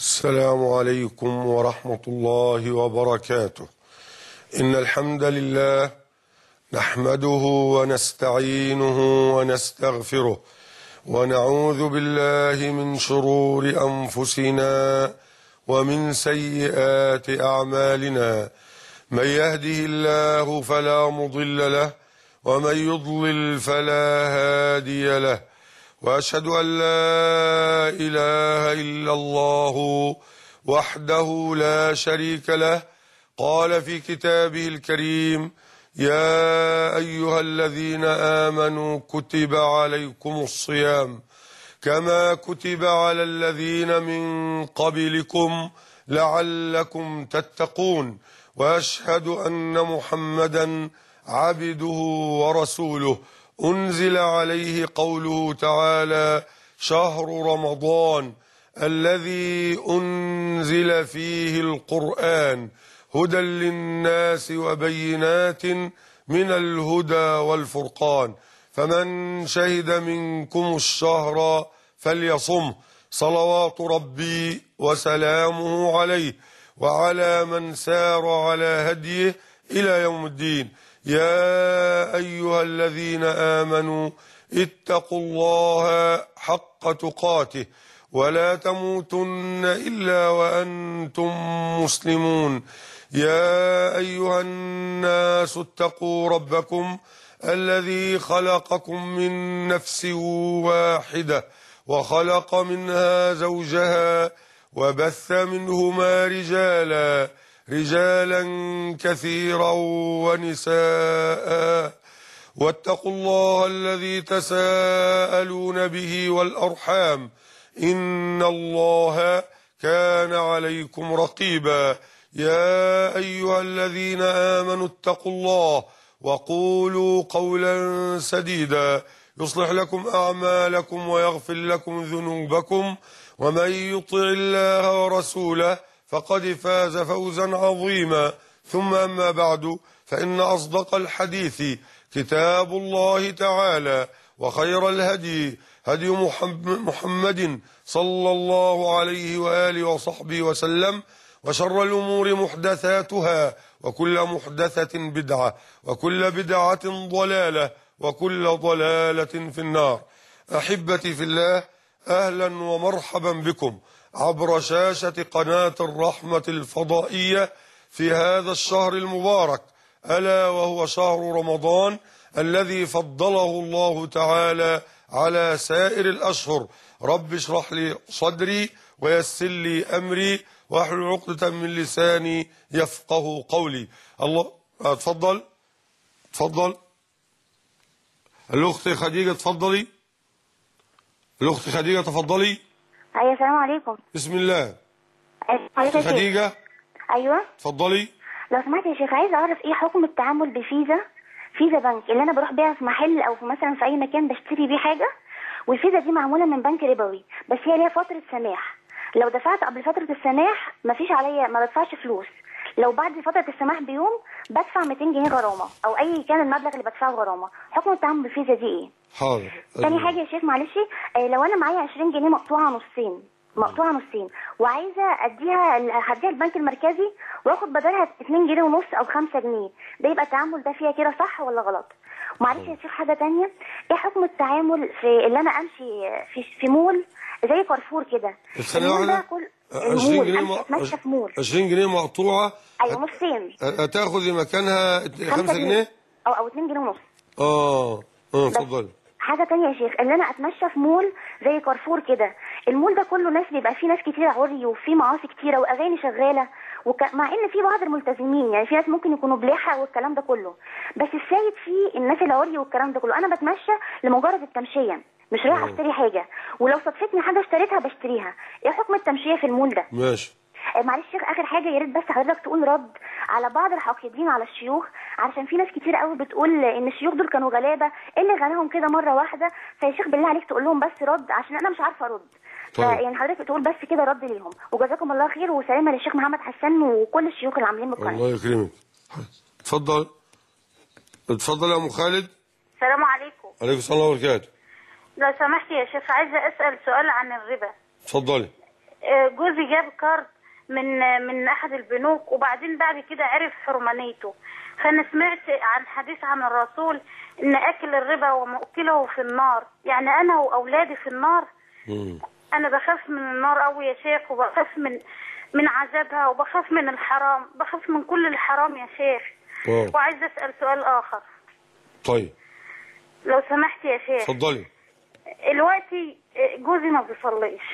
السلام عليكم ورحمة الله وبركاته. إن الحمد لله نحمده ونستعينه ونستغفره ونعوذ بالله من شرور أنفسنا ومن سيئات أعمالنا. من يهده الله فلا مضل له ومن يضلل فلا هادي له، وأشهد أن لا إله إلا الله وحده لا شريك له. قال في كتابه الكريم: يا أيها الذين آمنوا كتب عليكم الصيام كما كتب على الذين من قبلكم لعلكم تتقون. وأشهد أن محمدا عبده ورسوله أنزل عليه قوله تعالى: شهر رمضان الذي أنزل فيه القرآن هدى للناس وبينات من الهدى والفرقان، فمن شهد منكم الشهر فليصمه. صلوات ربي وسلامه عليه وعلى من سار على هديه إلى يوم الدين. يا أيها الذين آمنوا اتقوا الله حق تقاته ولا تموتن إلا وأنتم مسلمون. يا أيها الناس اتقوا ربكم الذي خلقكم من نفس واحدة وخلق منها زوجها وبث منهما رجالا كثيرا ونساء. واتقوا الله الذي تساءلون به والأرحام إن الله كان عليكم رقيبا. يا أيها الذين آمنوا اتقوا الله وقولوا قولا سديدا يصلح لكم أعمالكم ويغفر لكم ذنوبكم، ومن يطع الله ورسوله فقد فاز فوزا عظيما. ثم أما بعد، فإن أصدق الحديث كتاب الله تعالى، وخير الهدي هدي محمد صلى الله عليه وآله وصحبه وسلم، وشر الأمور محدثاتها، وكل محدثة بدعة، وكل بدعة ضلالة، وكل ضلالة في النار. أحبتي في الله، أهلا ومرحبا بكم عبر شاشة قناة الرحمة الفضائية في هذا الشهر المبارك، ألا وهو شهر رمضان الذي فضله الله تعالى على سائر الأشهر. رب اشرح لي صدري ويسر لي أمري واحلل عقدة من لساني يفقه قولي. الله تفضل الأخت خديجة، تفضلي الأخت خديجة، تفضلي. ايوه، السلام عليكم. بسم الله. أخت خديجة، ايوه تفضلي. لو سمحت يا شيخ، عايز اعرف ايه حكم التعامل فيزا بنك اللي انا بروح بيها في محل او في مثلا في اي مكان بشتري بيه حاجه، والفيزا دي معموله من بنك ربوي، بس هي ليها فتره سماح. لو دفعت قبل فتره السماح مفيش عليا، ما بدفعش فلوس. لو بعد فتره السماح بيوم بدفع 200 جنيه غرامه او اي كان المبلغ اللي بدفعه غرامه. حكم التعامل بالفيزا دي ايه؟ حاضر. تاني حاجه يا شيخ معلش، لو انا معايا 20 جنيه مقطوعه نصين وعايزه هديها البنك المركزي واخد بدلها 2 جنيه ونص او 5 جنيه، ده يبقى التعامل ده فيها كده صح ولا غلط؟ ومعلش يا شيخ حاجه تانية، ايه حكم التعامل في اللي انا امشي في مول زي كارفور كده؟ المول ده كل 20 جنيه اتمشى في مول 20 جنيه مقطوعه، ايوه نصين، هتاخدي مكانها 5 جنيه او 2 جنيه ونص. اتفضلي. حاجه تانية يا شيخ، ان انا اتمشى في مول زي كارفور كده، المول ده كله ناس، بيبقى فيه ناس كتير عري وفيه معاصي كتيره واغاني شغاله، مع ان في بعض الملتزمين، يعني في ناس ممكن يكونوا بلحى والكلام ده كله، بس السيد فيه الناس العري والكلام ده كله. انا بتمشى لمجرد التمشيه، مش رايحه اشتري حاجه، ولو صدفتني حاجه اشتريتها بشتريها. ايه حكم التمشيه في المول ده؟ ماشي. معلش يا شيخ، اخر حاجه يا ريت بس حضرتك تقول رد على بعض الحاقدين على الشيوخ، علشان في ناس كتير قوي بتقول ان الشيوخ دول كانوا غلابه، ايه اللي غناهم كده مره واحده؟ فيا شيخ بالله عليك تقول لهم بس رد، عشان انا مش عارفه ارد. طيب. يعني حضرتك تقول بس كده رد ليهم، وجزاكم الله خير، وسلامه للشيخ محمد حسان وكل الشيوخ اللي عاملين بالقناه. الله يكرمك. اتفضل يا ام خالد. السلام عليكم. عليكم السلام وبركاته. لو سمحت يا شيخ، عايزه اسال سؤال عن الربا. اتفضلي. جوزي جاب كارد من احد البنوك، وبعدين بعد كده عرف حرمانيته. فانا سمعت عن حديث عن الرسول ان اكل الربا ومؤكله في النار، يعني انا واولادي في النار. انا بخاف من النار قوي يا شيخ، وبخاف من عذابها، وبخاف من الحرام، بخاف من كل الحرام يا شيخ. وعايز اسال سؤال اخر. طيب لو سمحت يا شيخ. اتفضلي. دلوقتي جوزي ما بيصليش.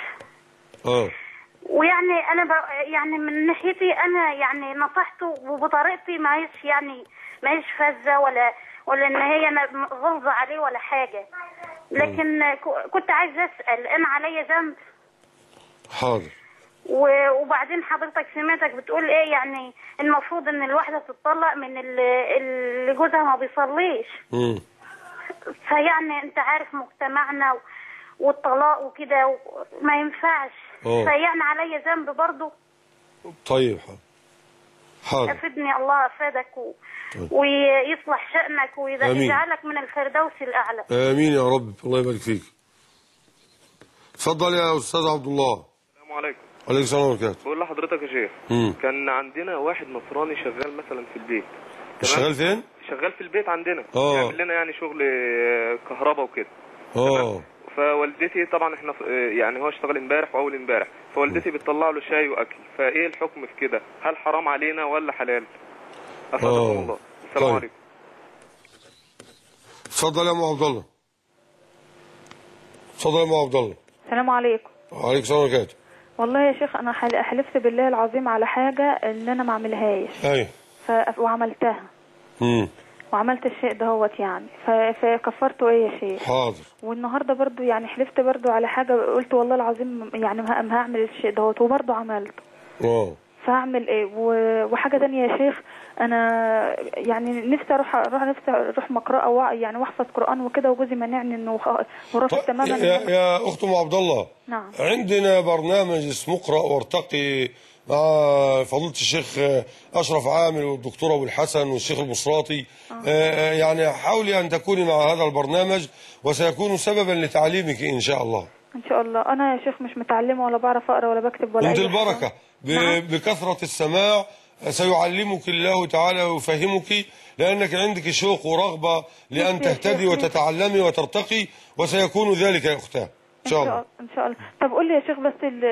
ويعني انا يعني من ناحيتي انا يعني نصحته، وبطريقتي ما هيش فزه ولا ان هي انا غلظه عليه ولا حاجه، لكن كنت عايز اسال انا عليا ذنب؟ حاضر. وبعدين حضرتك سمعتك بتقول ايه، يعني المفروض ان الواحده تتطلق من اللي جوزها ما بيصليش. فيعني انت عارف مجتمعنا والطلاق وكده ما ينفعش. فيعني عليا ذنب برضه. طيب حاضر. افدني، الله افادك ويصلح شأنك ويجعلك من الفردوس الاعلى. امين يا رب، الله يبارك فيك. اتفضل يا استاذ عبد الله. السلام عليكم. عليكم السلام ورحمه الله. بقول لحضرتك يا شيخ، كان عندنا واحد نصراني شغال مثلا في البيت. شغال فين؟ شغال في البيت عندنا. يعمل لنا يعني شغل كهرباء وكده. فوالدتي طبعا احنا يعني هو اشتغل امبارح واول امبارح، فوالدتي بتطلع له شاي واكل. فايه الحكم في كده؟ هل حرام علينا ولا حلال؟ افادكم الله. السلام عليكم. اتفضل يا ام عبد الله. اتفضل يا ام عبد الله. السلام عليكم. وعليكم السلام ورحمه الله. والله يا شيخ انا حلفت بالله العظيم على حاجه اللي انا ما اعملهاش. ايوه. وعملتها. وعملت الشيء دهوت يعني، فكفرته ايه يا شيخ؟ حاضر. والنهارده برضو يعني حلفت برضو على حاجه، قلت والله العظيم يعني ما هعمل الشيء دهوت، وبرضو عملته. فاعمل ايه؟ وحاجه ثانيه يا شيخ، انا يعني نفسي اروح مقرأة يعني واحفظ قرآن وكده، وجوزي منعني انه ورافض تماما. يا اخت ام عبد الله. نعم. عندنا برنامج اسمه اقرأ وارتقي مع فضيلة الشيخ أشرف عامل والدكتور أبو الحسن والشيخ البصراطي. يعني حاولي أن تكوني مع هذا البرنامج، وسيكون سببا لتعليمك إن شاء الله. إن شاء الله. أنا يا شيخ مش متعلمة ولا بعرف أقرأ ولا بكتب ولا أي حاجة. انت البركة بكثرة السماع سيعلمك الله تعالى ويفهمك، لأنك عندك شوق ورغبة لأن تهتدي وتتعلمي وترتقي، وسيكون ذلك يا أختاه إن شاء الله. إن شاء الله. طب قول لي يا شيخ بس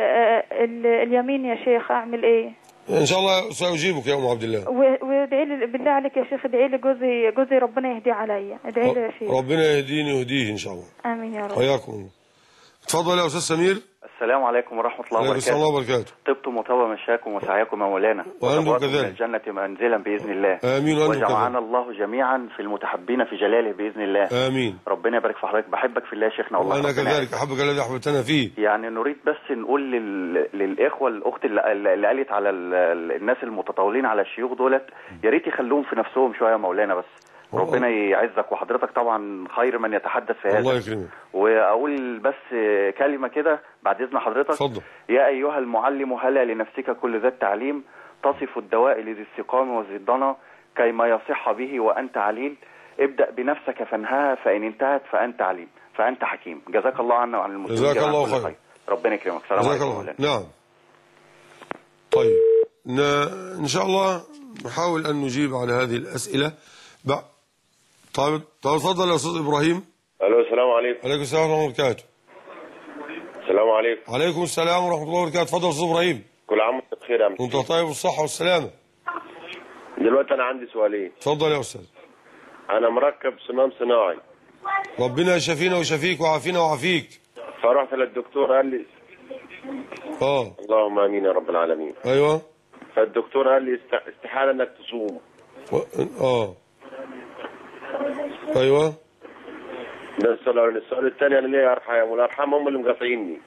اليمين يا شيخ أعمل إيه؟ إن شاء الله سأجيبك يا أم عبد الله. وادعي لي بالله عليك يا شيخ، ادعي لي جوزي ربنا يهديه عليا، ادعي لي يا شيخ. ربنا يهديني ويهديه إن شاء الله. آمين يا رب. حياكم. اتفضل يا أستاذ سمير. السلام عليكم ورحمة الله وبركاته. وعليكم السلام وبركاته. طبتم وطاب مشاكم وسعيكم يا مولانا، وأنتم كذلك. من الجنة منزلا بإذن الله. آمين. وأنتم كذلك. وجمعنا الله جميعا في المتحبين في جلاله بإذن الله. آمين. ربنا يبارك في حضرتك، بحبك في الله يا شيخنا والله. وأنا كذلك أحبك الذي أحببتنا فيه. يعني نريد بس نقول للإخوة الأخت اللي قالت على الناس المتطاولين على الشيوخ دولت، يا ريت يخلوهم في نفسهم شوية يا مولانا بس. ربنا يعزك، وحضرتك طبعا خير من يتحدث في هذا. الله يكرمك. واقول بس كلمه كده بعد اذن حضرتك. اتفضل. يا ايها المعلم هلا لنفسك كل ذا التعليم، تصف الدواء لذي السقام وذي الضنا كيما يصح به وانت عليل، ابدا بنفسك فانهاها فان انتهت فانت عليم فانت حكيم. جزاك الله عنا وعن المسلمين. جزاك الله خير. ربنا يكرمك. السلام عليكم. نعم. طيب ان شاء الله نحاول ان نجيب على هذه الاسئله. طيب تفضل يا استاذ ابراهيم. الو السلام عليكم. عليكم السلام ورحمه الله وبركاته. السلام عليكم. عليكم السلام ورحمه الله وبركاته. تفضل يا استاذ ابراهيم. كل عام وانت بخير يا عم. وانت طيب والصحه والسلامه. دلوقتي انا عندي سؤالين. اتفضل يا استاذ. انا مركب صمام صناعي. ربنا يشفينا ويشفيك ويعافينا ويعافيك. فرحت للدكتور قال لي اللهم امين يا رب العالمين. ايوه. فالدكتور قال لي استحاله انك تصوم. ايوه. ده السؤال الثاني، انا ليه ارحم والارحام هم اللي مقاطعيني.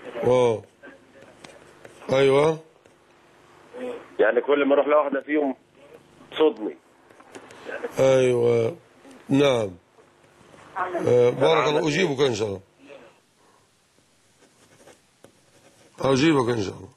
ايوه. يعني كل ما اروح لواحده فيهم تصدني. ايوه. نعم. بارك الله. اجيبك ان شاء الله. اجيبك ان شاء الله.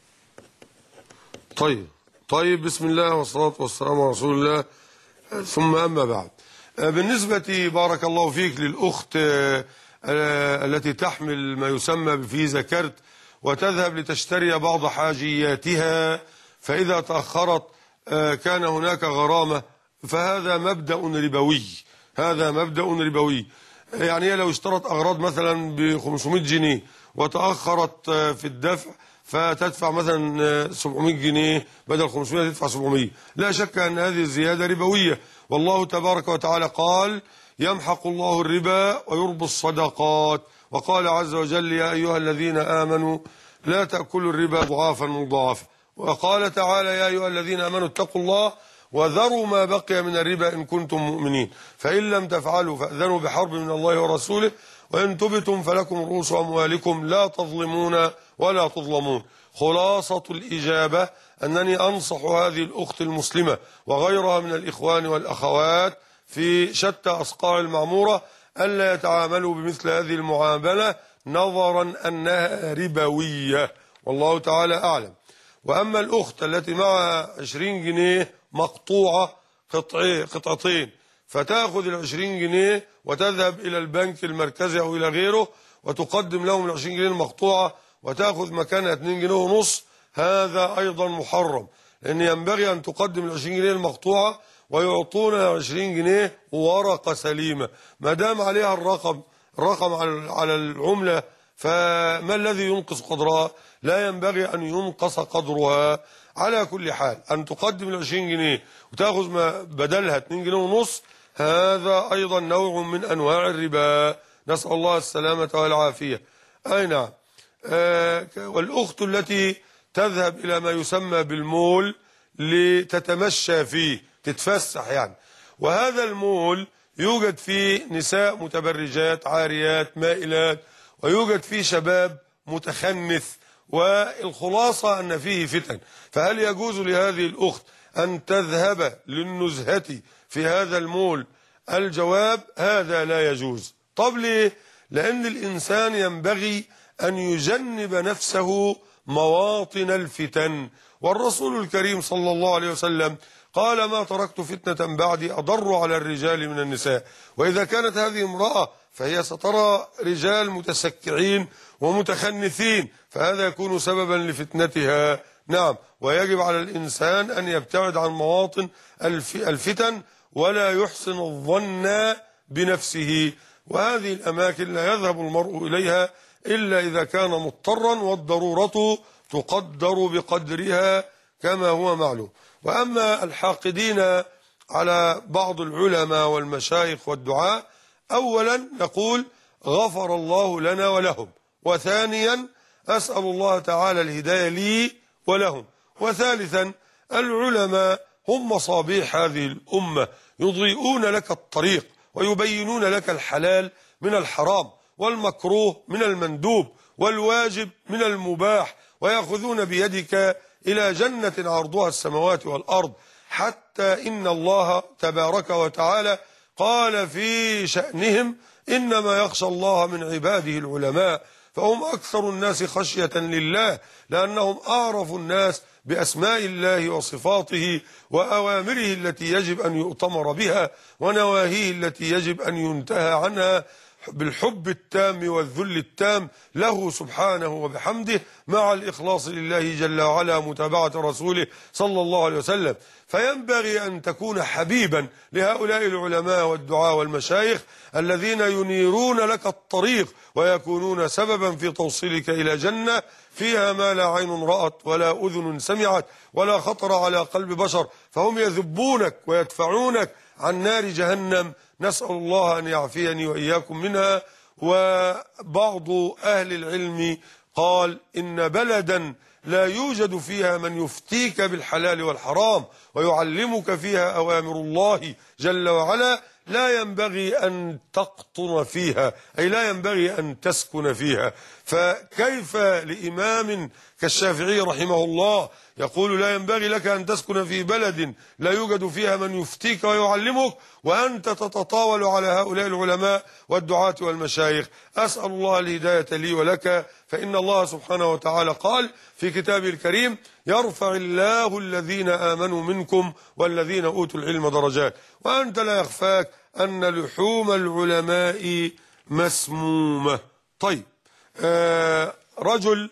طيب بسم الله والصلاه والسلام على رسول الله، ثم اما بعد. بالنسبة بارك الله فيك للأخت التي تحمل ما يسمى بفيزا كارت وتذهب لتشتري بعض حاجياتها، فإذا تأخرت كان هناك غرامة، فهذا مبدأ ربوي. هذا مبدأ ربوي. يعني هي لو اشترت أغراض مثلا ب 500 جنيه وتأخرت في الدفع، فتدفع مثلا 700 جنيه بدل 500 تدفع 700. لا شك أن هذه الزيادة ربوية، والله تبارك وتعالى قال: يمحق الله الربا ويربي الصدقات. وقال عز وجل: يا أيها الذين آمنوا لا تأكلوا الربا ضعافا مضاعفا. وقال تعالى: يا أيها الذين آمنوا اتقوا الله وذروا ما بقي من الربا إن كنتم مؤمنين، فإن لم تفعلوا فأذنوا بحرب من الله ورسوله، وإن تبتم فلكم رؤوس أموالكم لا تظلمون ولا تظلمون. خلاصة الإجابة أنني أنصح هذه الأخت المسلمة وغيرها من الإخوان والأخوات في شتى أصقاع المعمورة ألا يتعاملوا بمثل هذه المعاملة، نظرا أنها ربوية، والله تعالى أعلم. وأما الأخت التي معها 20 جنيه مقطوعة قطعتين، فتأخذ 20 جنيه وتذهب إلى البنك المركزي أو إلى غيره وتقدم لهم 20 جنيه المقطوعة وتأخذ مكانها 2 جنيه ونص، هذا أيضا محرم، لأن ينبغي أن تقدم 20 جنيه المقطوعة ويعطونها 20 جنيه ورقة سليمة، ما دام عليها الرقم على العملة، فما الذي ينقص قدرها؟ لا ينبغي أن ينقص قدرها. على كل حال أن تقدم 20 جنيه وتأخذ بدلها 2 جنيه ونص، هذا أيضا نوع من أنواع الربا، نسأل الله السلامة والعافية. أي نعم. والأخت التي تذهب إلى ما يسمى بالمول لتتمشى فيه، تتفسح يعني، وهذا المول يوجد فيه نساء متبرجات عاريات مائلات، ويوجد فيه شباب متخنث، والخلاصة أن فيه فتن. فهل يجوز لهذه الأخت أن تذهب للنزهة في هذا المول؟ الجواب: هذا لا يجوز. طب ليه؟ لأن الإنسان ينبغي أن يجنب نفسه مواطن الفتن، والرسول الكريم صلى الله عليه وسلم قال: ما تركت فتنة بعدي أضر على الرجال من النساء. وإذا كانت هذه امرأة فهي سترى رجال متسكعين ومتخنثين، فهذا يكون سببا لفتنتها. نعم. ويجب على الإنسان أن يبتعد عن مواطن الفتن ولا يحسن الظن بنفسه، وهذه الأماكن لا يذهب المرء إليها إلا إذا كان مضطرا، والضرورة تقدر بقدرها كما هو معلوم. وأما الحاقدين على بعض العلماء والمشايخ والدعاء، أولا نقول: غفر الله لنا ولهم، وثانيا أسأل الله تعالى الهداية لي ولهم، وثالثا العلماء هم مصابيح هذه الأمة، يضيئون لك الطريق ويبينون لك الحلال من الحرام والمكروه من المندوب والواجب من المباح، ويأخذون بيدك إلى جنة عرضها السماوات والأرض، حتى إن الله تبارك وتعالى قال في شأنهم: إنما يخشى الله من عباده العلماء، فهم أكثر الناس خشية لله، لأنهم أعرف الناس بأسماء الله وصفاته وأوامره التي يجب أن يؤتمر بها، ونواهيه التي يجب أن ينتهى عنها، بالحب التام والذل التام له سبحانه وبحمده، مع الإخلاص لله جل وعلا، متابعة رسوله صلى الله عليه وسلم. فينبغي أن تكون حبيبا لهؤلاء العلماء والدعاء والمشايخ الذين ينيرون لك الطريق ويكونون سببا في توصيلك إلى جنة فيها ما لا عين رأت ولا أذن سمعت ولا خطر على قلب بشر، فهم يذبونك ويدفعونك عن نار جهنم، نسأل الله أن يعفيني وإياكم منها. وبعض أهل العلم قال: إن بلدا لا يوجد فيها من يفتيك بالحلال والحرام ويعلمك فيها أوامر الله جل وعلا لا ينبغي أن تقطن فيها، أي لا ينبغي أن تسكن فيها. فكيف لإمام كالشافعي رحمه الله يقول: لا ينبغي لك أن تسكن في بلد لا يوجد فيها من يفتيك ويعلمك، وأنت تتطاول على هؤلاء العلماء والدعاة والمشايخ؟ أسأل الله الهداية لي ولك، فإن الله سبحانه وتعالى قال في كتابه الكريم: يرفع الله الذين آمنوا منكم والذين أوتوا العلم درجات. وأنت لا يخفاك أن لحوم العلماء مسمومة. طيب، رجل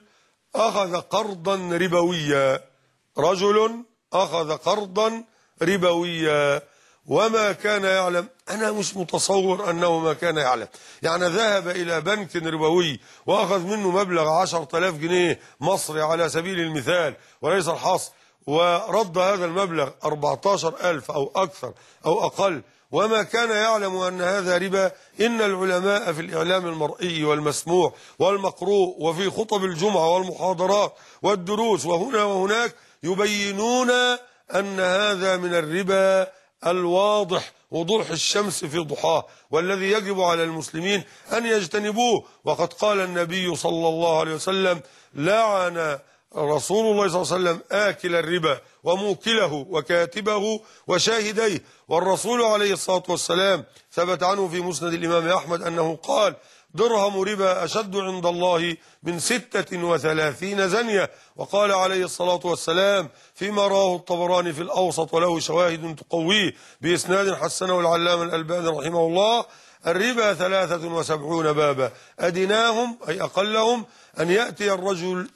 أخذ قرضا ربويا، رجل أخذ قرضا ربويا وما كان يعلم. أنا مش متصور أنه ما كان يعلم، يعني ذهب إلى بنك ربوي وأخذ منه مبلغ 10,000 جنيه مصري على سبيل المثال وليس الحصر، ورد هذا المبلغ 14,000 أو أكثر أو أقل، وما كان يعلم أن هذا ربا. إن العلماء في الإعلام المرئي والمسموع والمقروء وفي خطب الجمعة والمحاضرات والدروس وهنا وهناك يبينون أن هذا من الربا الواضح وضوح الشمس في ضحاه، والذي يجب على المسلمين أن يجتنبوه. وقد قال النبي صلى الله عليه وسلم: لعن رسول الله صلى الله عليه وسلم آكل الربا وموكله وكاتبه وشاهديه. والرسول عليه الصلاة والسلام ثبت عنه في مسند الإمام أحمد أنه قال: درهم ربا أشد عند الله من 36 زنية. وقال عليه الصلاة والسلام فيما رواه الطبراني في الأوسط وله شواهد تقويه بإسناد حسنه العلامة الألباني رحمه الله: الربا 73 بابا، أدناهم أي أقلهم أن يأتي الرجل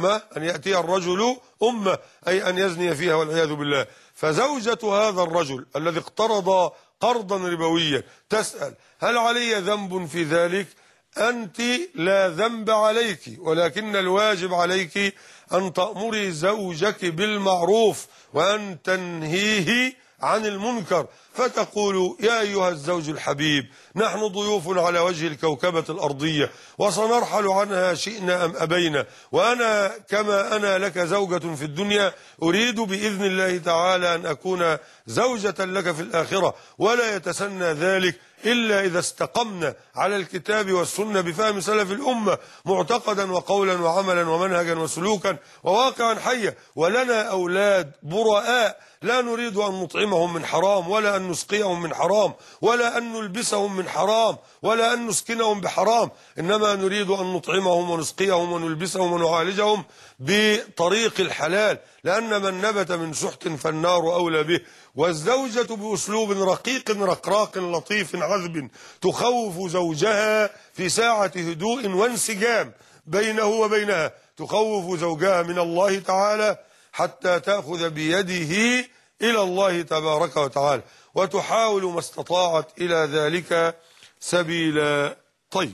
أمة أي أن يزني فيها والعياذ بالله. فزوجة هذا الرجل الذي اقترض قرضا ربويا تسأل: هل علي ذنب في ذلك؟ أنت لا ذنب عليك، ولكن الواجب عليك أن تأمري زوجك بالمعروف وأن تنهيه عن المنكر، فتقول: يا أيها الزوج الحبيب، نحن ضيوف على وجه الكوكبة الأرضية وسنرحل عنها شئنا أم أبينا، وأنا كما أنا لك زوجة في الدنيا أريد بإذن الله تعالى أن أكون زوجة لك في الآخرة، ولا يتسنى ذلك إلا إذا استقمنا على الكتاب والسنة بفهم سلف الأمة معتقدا وقولا وعملا ومنهجا وسلوكا وواقعا حيا. ولنا أولاد براء لا نريد أن نطعمهم من حرام، ولا أن نسقيهم من حرام، ولا أن نلبسهم من حرام، ولا أن نسكنهم بحرام، إنما نريد أن نطعمهم ونسقيهم ونلبسهم ونعالجهم بطريق الحلال، لأن من نبت من سحت فالنار أولى به. والزوجة بأسلوب رقيق رقراق لطيف عذب تخوف زوجها في ساعة هدوء وانسجام بينه وبينها، تخوف زوجها من الله تعالى حتى تأخذ بيده إلى الله تبارك وتعالى، وتحاول ما استطاعت إلى ذلك سبيلا. طيب،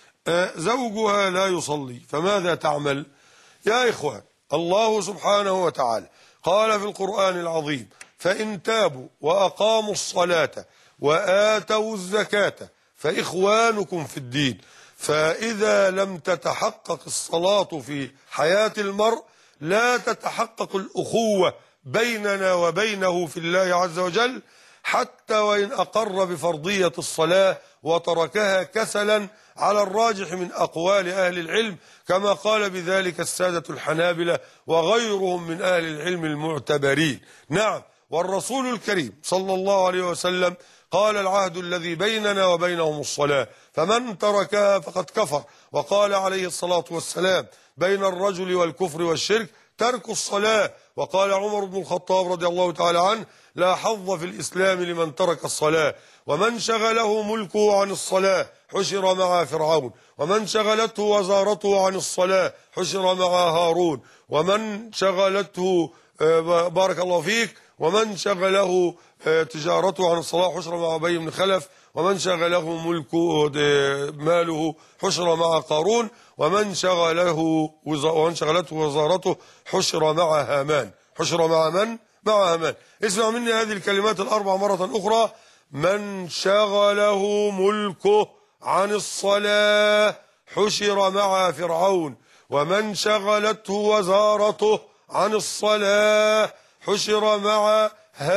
زوجها لا يصلي فماذا تعمل؟ يا إخوان، الله سبحانه وتعالى قال في القرآن العظيم: فإن تابوا وأقاموا الصلاة وآتوا الزكاة فإخوانكم في الدين. فإذا لم تتحقق الصلاة في حياة المرء لا تتحقق الأخوة بيننا وبينه في الله عز وجل، حتى وإن أقر بفرضية الصلاة وتركها كسلا على الراجح من أقوال أهل العلم، كما قال بذلك السادة الحنابلة وغيرهم من أهل العلم المعتبرين. نعم، والرسول الكريم صلى الله عليه وسلم قال: العهد الذي بيننا وبينهم الصلاة، فمن تركها فقد كفر. وقال عليه الصلاة والسلام: بين الرجل والكفر والشرك ترك الصلاة. وقال عمر بن الخطاب رضي الله تعالى عنه: لا حظ في الإسلام لمن ترك الصلاة، ومن شغله ملكه عن الصلاة حشر مع فرعون، ومن شغلته وزارته عن الصلاة حشر مع هارون، ومن شغلته بارك الله فيك ومن شغله تجارته عن الصلاة حشر مع أبي بن خلف، ومن شغله ماله حشر مع قارون، ومن شغلته وزارته حشر مع هامان. حشر مع من؟ مع هامان. اسمع مني هذه الكلمات الأربع مرة أخرى: من شغله ملكه عن الصلاة حشر مع فرعون، ومن شغلته وزارته عن الصلاة حشر مع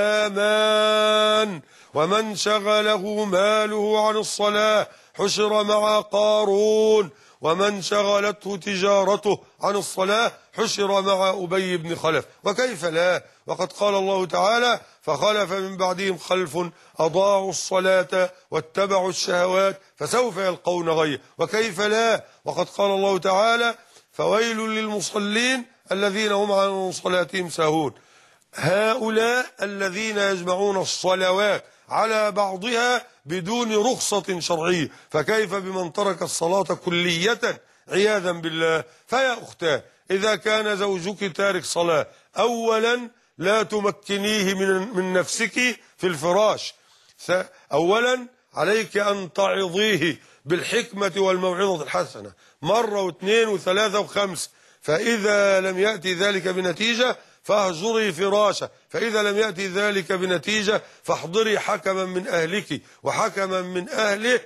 هامان، ومن شغله ماله عن الصلاة حشر مع قارون، ومن شغلته تجارته عن الصلاة حشر مع أبي بن خلف. وكيف لا؟ وقد قال الله تعالى: فخلف من بعدهم خلف أضاعوا الصلاة واتبعوا الشهوات فسوف يلقون غيا. وكيف لا؟ وقد قال الله تعالى: فويل للمصلين الذين هم عن صلاتهم ساهون. هؤلاء الذين يجمعون الصلوات على بعضها بدون رخصة شرعية، فكيف بمن ترك الصلاة كلية عياذا بالله؟ فيا أختاه، إذا كان زوجك تارك صلاة، أولا لا تمكنيه من نفسك في الفراش. أولا عليك أن تعظيه بالحكمة والموعظة الحسنة مرة واثنين وثلاثة وخمس. فإذا لم يأتي ذلك بنتيجة فاهجري فراشه، فإذا لم يأتي ذلك بنتيجة فاحضري حكما من أهلك وحكما من أهله،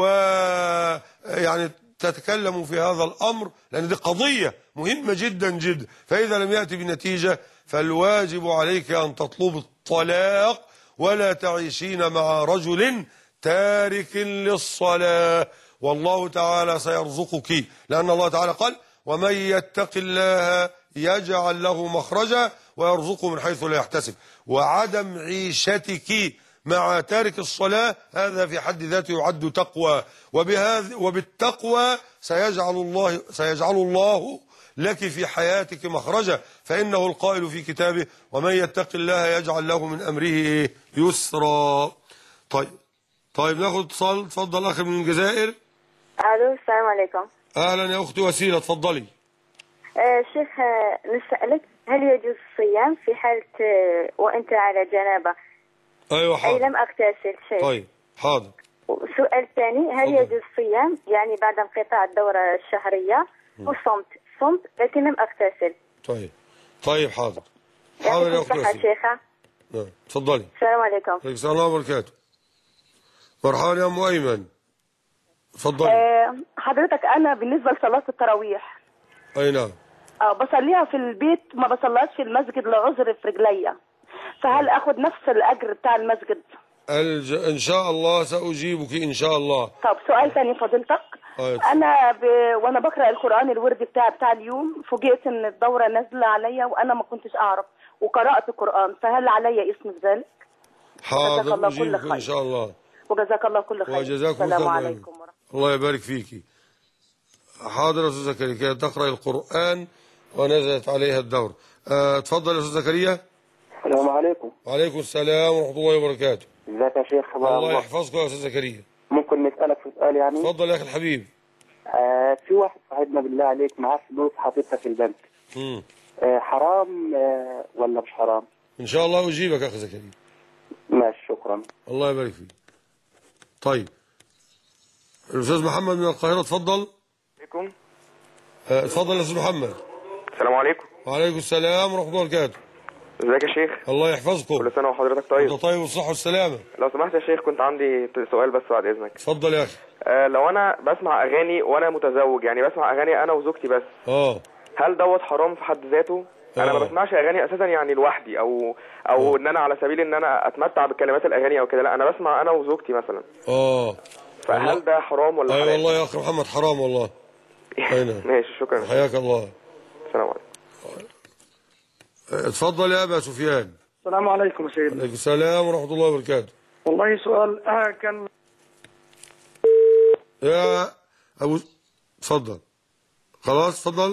ويعني تتكلموا في هذا الأمر، لأن دي قضية مهمة جدا جدا. فإذا لم يأتي بنتيجة فالواجب عليك أن تطلب الطلاق، ولا تعيشين مع رجل تارك للصلاة، والله تعالى سيرزقك، لأن الله تعالى قال: ومن يتق الله يجعل له مخرجا ويرزقه من حيث لا يحتسب. وعدم عيشتك مع تارك الصلاة هذا في حد ذاته يعد تقوى، وبالتقوى سيجعل الله لك في حياتك مخرجا، فإنه القائل في كتابه: ومن يتق الله يجعل له من أمره يسرا. طيب ناخد اتصال. اتفضل أخي من الجزائر. الو، السلام عليكم. أهلا يا أختي وسيلة، اتفضلي. شيخ، نسألك هل يجوز الصيام في حالة وأنت على جنابة؟ أيوة حاضر. أي لم أغتسل شيء. طيب حاضر. سؤال ثاني، هل يجوز الصيام يعني بعد انقطاع الدورة الشهرية صمت لكن لم أغتسل؟ طيب حاضر يا أختي وسيلة. شيخة اتفضلي. السلام عليكم. عليكم السلام ورحمة الله وبركاته. مرحبا يا أم أيمن، اتفضلي. حضرتك أنا بالنسبة لصلاة التراويح أي نعم بصليها في البيت، ما بصليهاش في المسجد لعذر في رجليا، فهل اخد نفس الاجر بتاع المسجد؟ ان شاء الله ساجيبك ان شاء الله. طب سؤال ثاني فضيلتك. انا وانا بقرا القران الورد بتاع اليوم فوجئت ان الدوره نازله عليا وانا ما كنتش اعرف وقرات القران، فهل علي اسم في ذلك؟ حاضر اجيبك ان شاء الله. وجزاك الله كل خير. وجزاكم السلام عليكم ورحمه الله يبارك فيكي. حاضر يا استاذ زكريا، كانت تقرا القران ونزلت عليها الدور. اتفضل يا استاذ زكريا. السلام عليكم. وعليكم السلام ورحمه الله وبركاته. ازيك يا شيخ؟ الله يحفظك يا استاذ زكريا. ممكن نسالك في سؤال يعني؟ اتفضل يا اخي الحبيب. في واحد صاحبنا بالله عليك معاه فلوس حاططها في البنك. حرام ولا مش حرام؟ ان شاء الله اجيبك يا اخي زكريا. ماشي، شكرا. الله يبارك فيك. طيب الاستاذ محمد من القاهره، اتفضل. عليكم. اتفضل يا استاذ محمد. السلام عليكم. وعليكم السلام ورحمه الله وبركاته. ازيك يا شيخ؟ الله يحفظكم. كل سنه وحضرتك طيب. وانت طيب والصحه والسلامه. لو سمحت يا شيخ كنت عندي سؤال بس بعد اذنك. اتفضل يا اخي. لو انا بسمع اغاني وانا متزوج، يعني بسمع اغاني انا وزوجتي بس، هل دوت حرام في حد ذاته؟ انا ما بسمعش اغاني اساسا يعني لوحدي او ان انا على سبيل ان انا اتمتع بكلمات الاغاني او كده، لا انا بسمع انا وزوجتي مثلا. فهل ده حرام ولا حلال؟ اي والله يا اخي محمد حرام والله. ماشي، شكرا. حياك الله. السلام عليكم. اتفضل يا ابا سفيان. السلام عليكم يا سيدي. وعليكم السلام ورحمه الله وبركاته. والله سؤال كان يا ابو، اتفضل. خلاص اتفضل.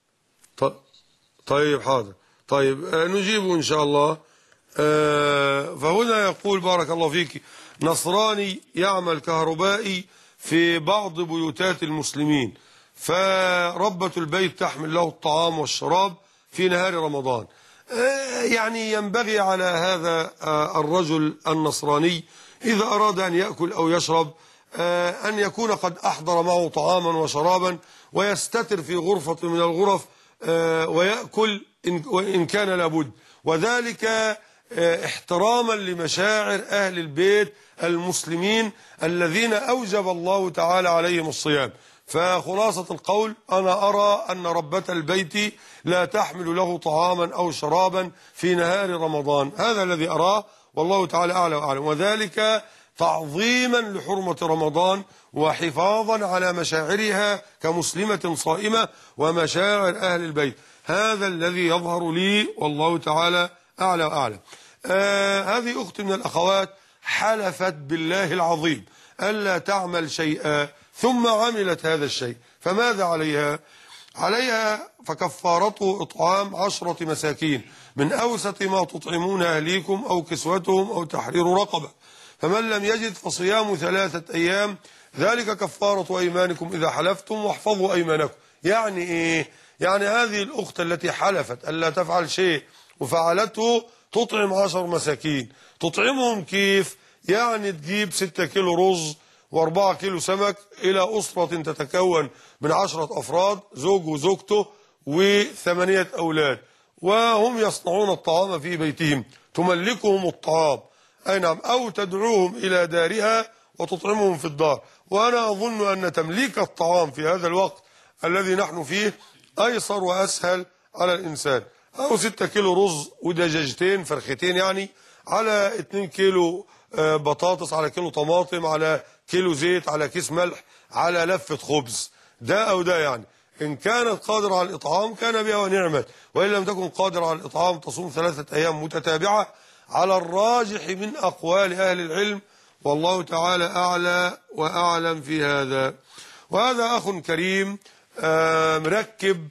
طيب حاضر. طيب نجيبه ان شاء الله. فهنا يقول بارك الله فيك: نصراني يعمل كهربائي في بعض بيوتات المسلمين، فربة البيت تحمل له الطعام والشراب في نهار رمضان. يعني ينبغي على هذا الرجل النصراني إذا أراد أن يأكل أو يشرب أن يكون قد أحضر معه طعاما وشرابا، ويستتر في غرفة من الغرف ويأكل إن كان لابد، وذلك احتراما لمشاعر أهل البيت المسلمين الذين أوجب الله تعالى عليهم الصيام. فخلاصة القول أنا أرى أن ربة البيت لا تحمل له طعاما أو شرابا في نهار رمضان، هذا الذي أراه والله تعالى أعلى وأعلم، وذلك تعظيما لحرمة رمضان وحفاظا على مشاعرها كمسلمة صائمة ومشاعر أهل البيت. هذا الذي يظهر لي والله تعالى أعلى وأعلم. هذه أخت من الأخوات حلفت بالله العظيم ألا تعمل شيئا ثم عملت هذا الشيء، فماذا عليها؟ عليها فكفارته إطعام 10 مساكين من أوسط ما تطعمون أهليكم أو كسوتهم أو تحرير رقبة، فمن لم يجد فصيام 3 أيام ذلك كفارة أيمانكم إذا حلفتم واحفظوا أيمانكم. يعني إيه؟ يعني هذه الأخت التي حلفت ألا تفعل شيء وفعلته تطعم 10 مساكين. تطعمهم كيف؟ يعني تجيب 6 كيلو رز و4 كيلو سمك إلى أسرة تتكون من 10 أفراد، زوج وزوجته و8 أولاد، وهم يصنعون الطعام في بيتهم، تملكهم الطعام، أي نعم، أو تدعوهم إلى دارها وتطعمهم في الدار. وأنا أظن أن تمليك الطعام في هذا الوقت الذي نحن فيه أيسر وأسهل على الإنسان. أو 6 كيلو رز ودجاجتين فرختين، يعني على 2 كيلو بطاطس، على كيلو طماطم، على كيلو زيت، على كيس ملح، على لفة خبز، ده أو ده. يعني إن كانت قادرة على الإطعام كان بها ونعمت، وإن لم تكن قادرة على الإطعام تصوم 3 أيام متتابعة على الراجح من أقوال أهل العلم، والله تعالى أعلى وأعلم في هذا. وهذا أخ كريم مركب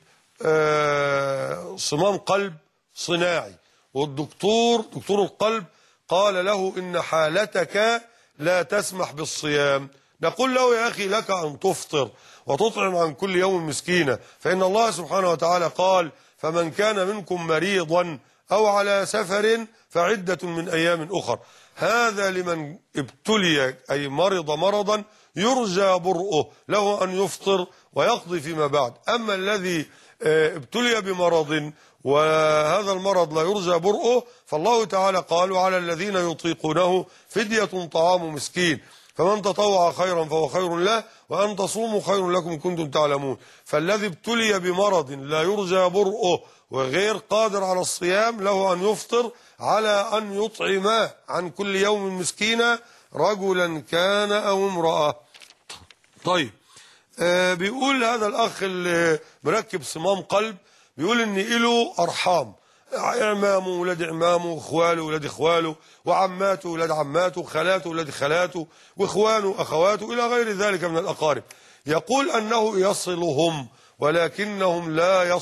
صمام قلب صناعي، والدكتور دكتور القلب قال له إن حالتك لا تسمح بالصيام. نقول له يا أخي لك أن تفطر وتطعم عن كل يوم مسكينة، فإن الله سبحانه وتعالى قال فمن كان منكم مريضا أو على سفر فعدة من أيام أخر. هذا لمن ابتلي أي مرض مرضا يرجى برؤه، له أن يفطر ويقضي فيما بعد. أما الذي ابتلي بمرض وهذا المرض لا يرجى برؤه، فالله تعالى قال على الذين يطيقونه فدية طعام مسكين، فمن تطوع خيرا فهو خير له وأن تصوموا خير لكم إن كنتم تعلمون. فالذي ابتلي بمرض لا يرجى برؤه وغير قادر على الصيام له أن يفطر على أن يطعم عن كل يوم مسكينا، رجلا كان أو امرأة. طيب، بيقول هذا الأخ اللي مركب صمام قلب، بيقول إن له أرحام، عمامه ولاد عمامه، واخواله ولاد اخواله، وعماته ولاد عماته، وخالاته ولاد خالاته، واخوانه واخواته الى غير ذلك من الاقارب. يقول انه يصلهم ولكنهم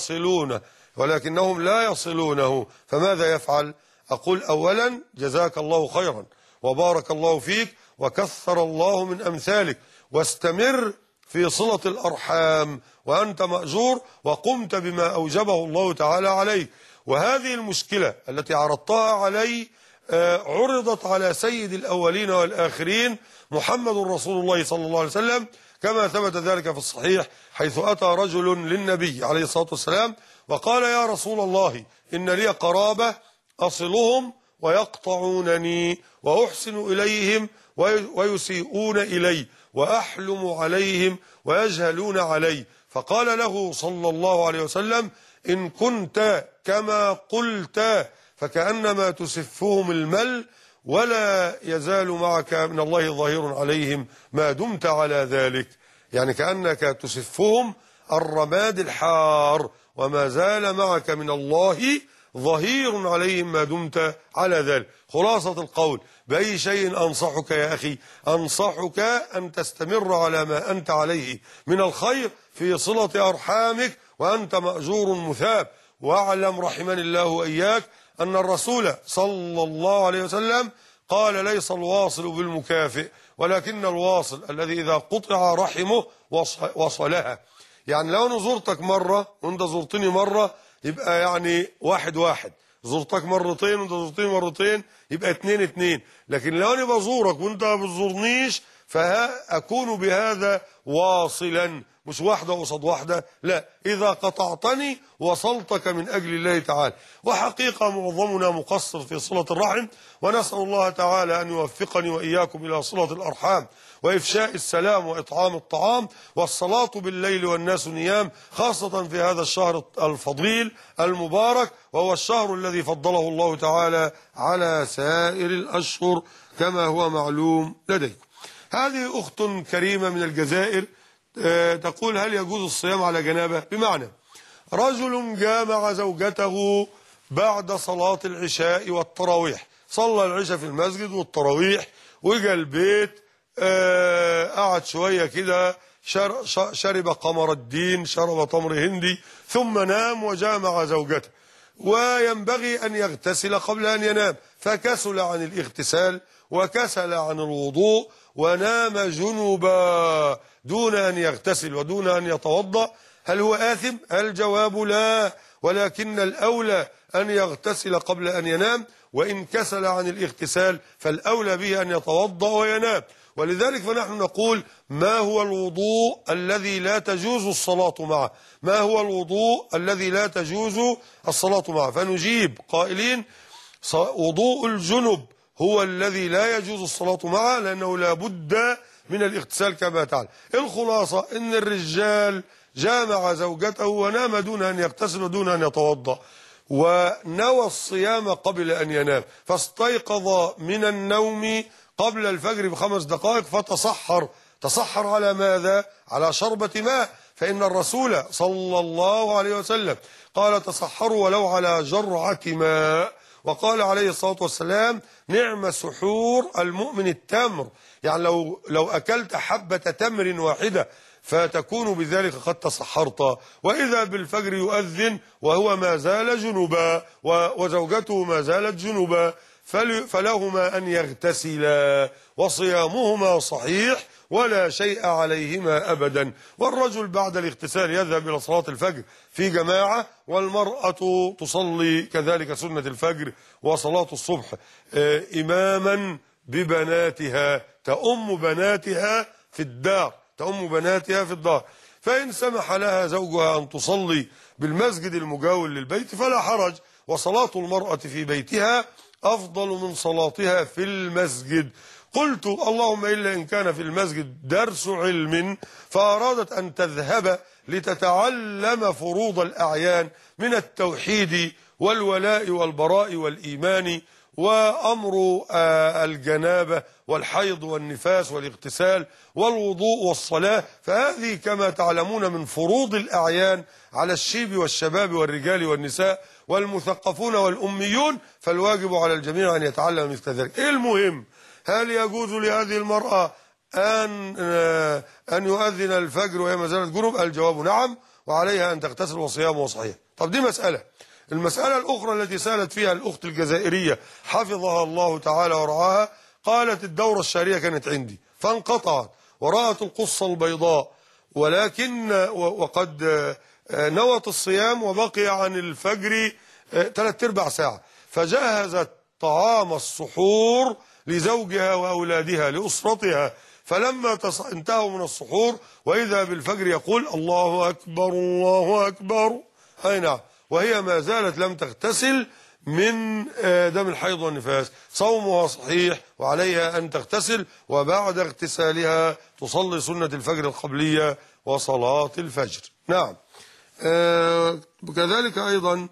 لا يصلونه، فماذا يفعل؟ اقول اولا جزاك الله خيرا وبارك الله فيك وكثر الله من امثالك، واستمر في صلة الارحام وانت مأجور وقمت بما اوجبه الله تعالى عليك. وهذه المشكلة التي عرضتها علي عرضت على سيد الأولين والآخرين محمد رسول الله صلى الله عليه وسلم، كما ثبت ذلك في الصحيح، حيث أتى رجل للنبي عليه الصلاة والسلام وقال يا رسول الله إن لي قرابة أصلهم ويقطعونني وأحسن إليهم ويسيئون إلي وأحلم عليهم ويجهلون علي. فقال له صلى الله عليه وسلم إن كنت كما قلت فكأنما تسفهم المل ولا يزال معك من الله ظهير عليهم ما دمت على ذلك. يعني كأنك تسفهم الرماد الحار وما زال معك من الله ظهير عليهم ما دمت على ذلك. خلاصة القول، بأي شيء أنصحك يا أخي؟ أنصحك أن تستمر على ما أنت عليه من الخير في صلة أرحامك وأنت مأجور مثاب. واعلم رحمني الله وإياك أن الرسول صلى الله عليه وسلم قال ليس الواصل بالمكافئ ولكن الواصل الذي إذا قطع رحمه وصلها. يعني لو أنا زرتك مرة وأنت زرتني مرة يبقى يعني 1-1، زرتك مرتين وأنت زرتني مرتين يبقى 2-2. لكن لو أنا بزورك وأنت ما بتزورنيش فأكون بهذا واصلا، مش 1 قصاد 1، لا، إذا قطعتني وصلتك من أجل الله تعالى. وحقيقة معظمنا مقصر في صلة الرحم، ونسأل الله تعالى أن يوفقني وإياكم إلى صلة الأرحام وإفشاء السلام وإطعام الطعام والصلاة بالليل والناس نيام، خاصة في هذا الشهر الفضيل المبارك، وهو الشهر الذي فضله الله تعالى على سائر الأشهر كما هو معلوم لديكم. هذه أخت كريمة من الجزائر تقول هل يجوز الصيام على جنابه؟ بمعنى رجل جامع زوجته بعد صلاة العشاء والتراويح، صلى العشاء في المسجد والتراويح وجا البيت، قعد شوية كده، شرب قمر الدين، شرب تمر هندي، ثم نام وجامع زوجته، وينبغي أن يغتسل قبل أن ينام، فكسل عن الاغتسال وكسل عن الوضوء ونام جنبا دون أن يغتسل ودون أن يتوضأ. هل هو آثم؟ الجواب لا، ولكن الأولى أن يغتسل قبل أن ينام، وإن كسل عن الاغتسال فالأولى به أن يتوضأ وينام. ولذلك فنحن نقول ما هو الوضوء الذي لا تجوز الصلاة معه؟ ما هو الوضوء الذي لا تجوز الصلاة معه؟ فنجيب قائلين وضوء الجنب هو الذي لا يجوز الصلاة معه، لأنه لا بد من الاغتسال كما تعلم. الخلاصة إن الرجال جامع زوجته ونام دون أن يغتسل ودون أن يتوضأ، ونوى الصيام قبل أن ينام، فاستيقظ من النوم قبل الفجر ب5 دقائق تصحر على ماذا؟ على شربة ماء، فإن الرسول صلى الله عليه وسلم قال تصحروا ولو على جرعة ماء، وقال عليه الصلاة والسلام نعم سحور المؤمن التمر، يعني لو أكلت حبة تمر واحدة فتكون بذلك قد تصحرت. وإذا بالفجر يؤذن وهو ما زال جنبا وزوجته ما زالت جنبا فلهما أن يغتسلا وصيامهما صحيح ولا شيء عليهما أبدا. والرجل بعد الاغتسال يذهب إلى صلاة الفجر في جماعة، والمرأة تصلي كذلك سنة الفجر وصلاة الصبح إماما ببناتها، تأم بناتها في الدار، فإن سمح لها زوجها أن تصلي بالمسجد المجاور للبيت فلا حرج، وصلاة المرأة في بيتها أفضل من صلاتها في المسجد. قلت اللهم إلا إن كان في المسجد درس علم فأرادت أن تذهب لتتعلم فروض الأعيان من التوحيد والولاء والبراء والإيمان وأمر الجنابة والحيض والنفاس والاغتسال والوضوء والصلاة، فهذه كما تعلمون من فروض الأعيان على الشيب والشباب والرجال والنساء والمثقفون والأميون، فالواجب على الجميع أن يتعلم مثل ذلك. المهم، هل يجوز لهذه المرأة أن يؤذن الفجر وهي ما زالت جنب؟ الجواب نعم، وعليها أن تغتسل وصيامه صحيح. طب دي مسألة. المسألة الأخرى التي سألت فيها الأخت الجزائرية حفظها الله تعالى ورعاها، قالت الدورة الشهرية كانت عندي فانقطعت ورأت القصة البيضاء، ولكن وقد نوت الصيام وبقي عن الفجر 3/4 ساعة، فجهزت طعام السحور لزوجها وأولادها لأسرتها، فلما انتهوا من السحور وإذا بالفجر يقول الله أكبر الله أكبر، أي نعم، وهي ما زالت لم تغتسل من دم الحيض والنفاس. صومها صحيح وعليها أن تغتسل، وبعد اغتسالها تصلي سنة الفجر القبلية وصلاة الفجر. نعم. كذلك أيضا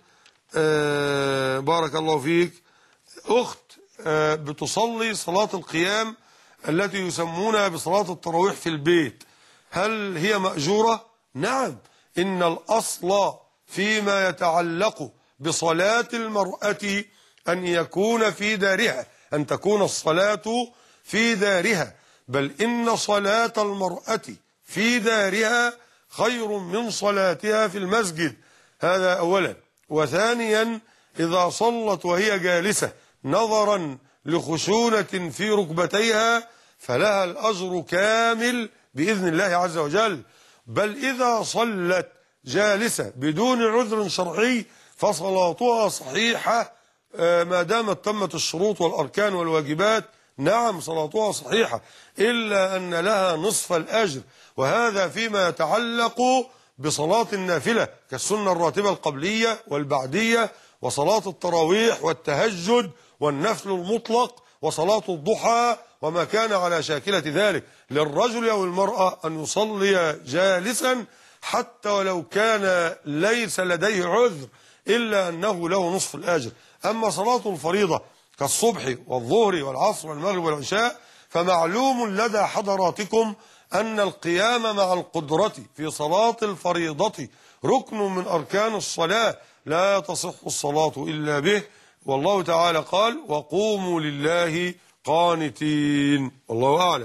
بارك الله فيك أخت بتصلي صلاة القيام التي يسمونها بصلاة التراويح في البيت، هل هي مأجورة؟ نعم، إن الأصل فيما يتعلق بصلاة المرأة أن يكون في دارها، أن تكون الصلاة في دارها، بل إن صلاة المرأة في دارها خير من صلاتها في المسجد، هذا أولا. وثانيا إذا صلت وهي جالسة نظرا لخشونة في ركبتيها فلها الأجر كامل بإذن الله عز وجل، بل إذا صلت جالسة بدون عذر شرعي فصلاتها صحيحة ما دامت تمت الشروط والأركان والواجبات. نعم صلاتها صحيحة، إلا أن لها نصف الأجر، وهذا فيما يتعلق بصلاة النافلة كالسنة الراتبة القبلية والبعدية وصلاة التراويح والتهجد والنفل المطلق وصلاة الضحى وما كان على شاكلة ذلك. للرجل أو المرأة أن يصلي جالسا حتى ولو كان ليس لديه عذر، إلا أنه له نصف الأجر. أما صلاة الفريضة كالصبح والظهر والعصر والمغرب والعشاء فمعلوم لدى حضراتكم أن القيام مع القدرة في صلاة الفريضة ركن من أركان الصلاة لا تصح الصلاة إلا به، والله تعالى قال وقوموا لله قانتين، والله أعلم.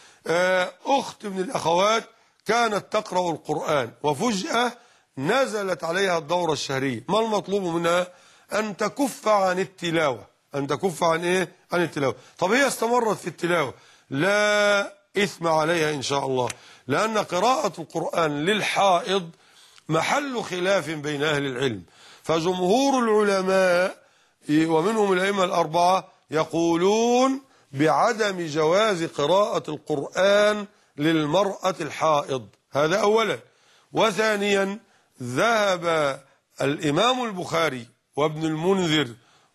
أخت من الأخوات كانت تقرأ القرآن وفجأة نزلت عليها الدورة الشهرية، ما المطلوب منها؟ أن تكف عن التلاوة. أن تكف عن إيه؟ عن التلاوة. طب هي استمرت في التلاوة، لا إثم عليها إن شاء الله، لأن قراءة القرآن للحائض محل خلاف بين أهل العلم، فجمهور العلماء ومنهم الأئمة الأربعة يقولون بعدم جواز قراءة القرآن للمرأة الحائض، هذا أولا. وثانيا ذهب الإمام البخاري وابن المنذر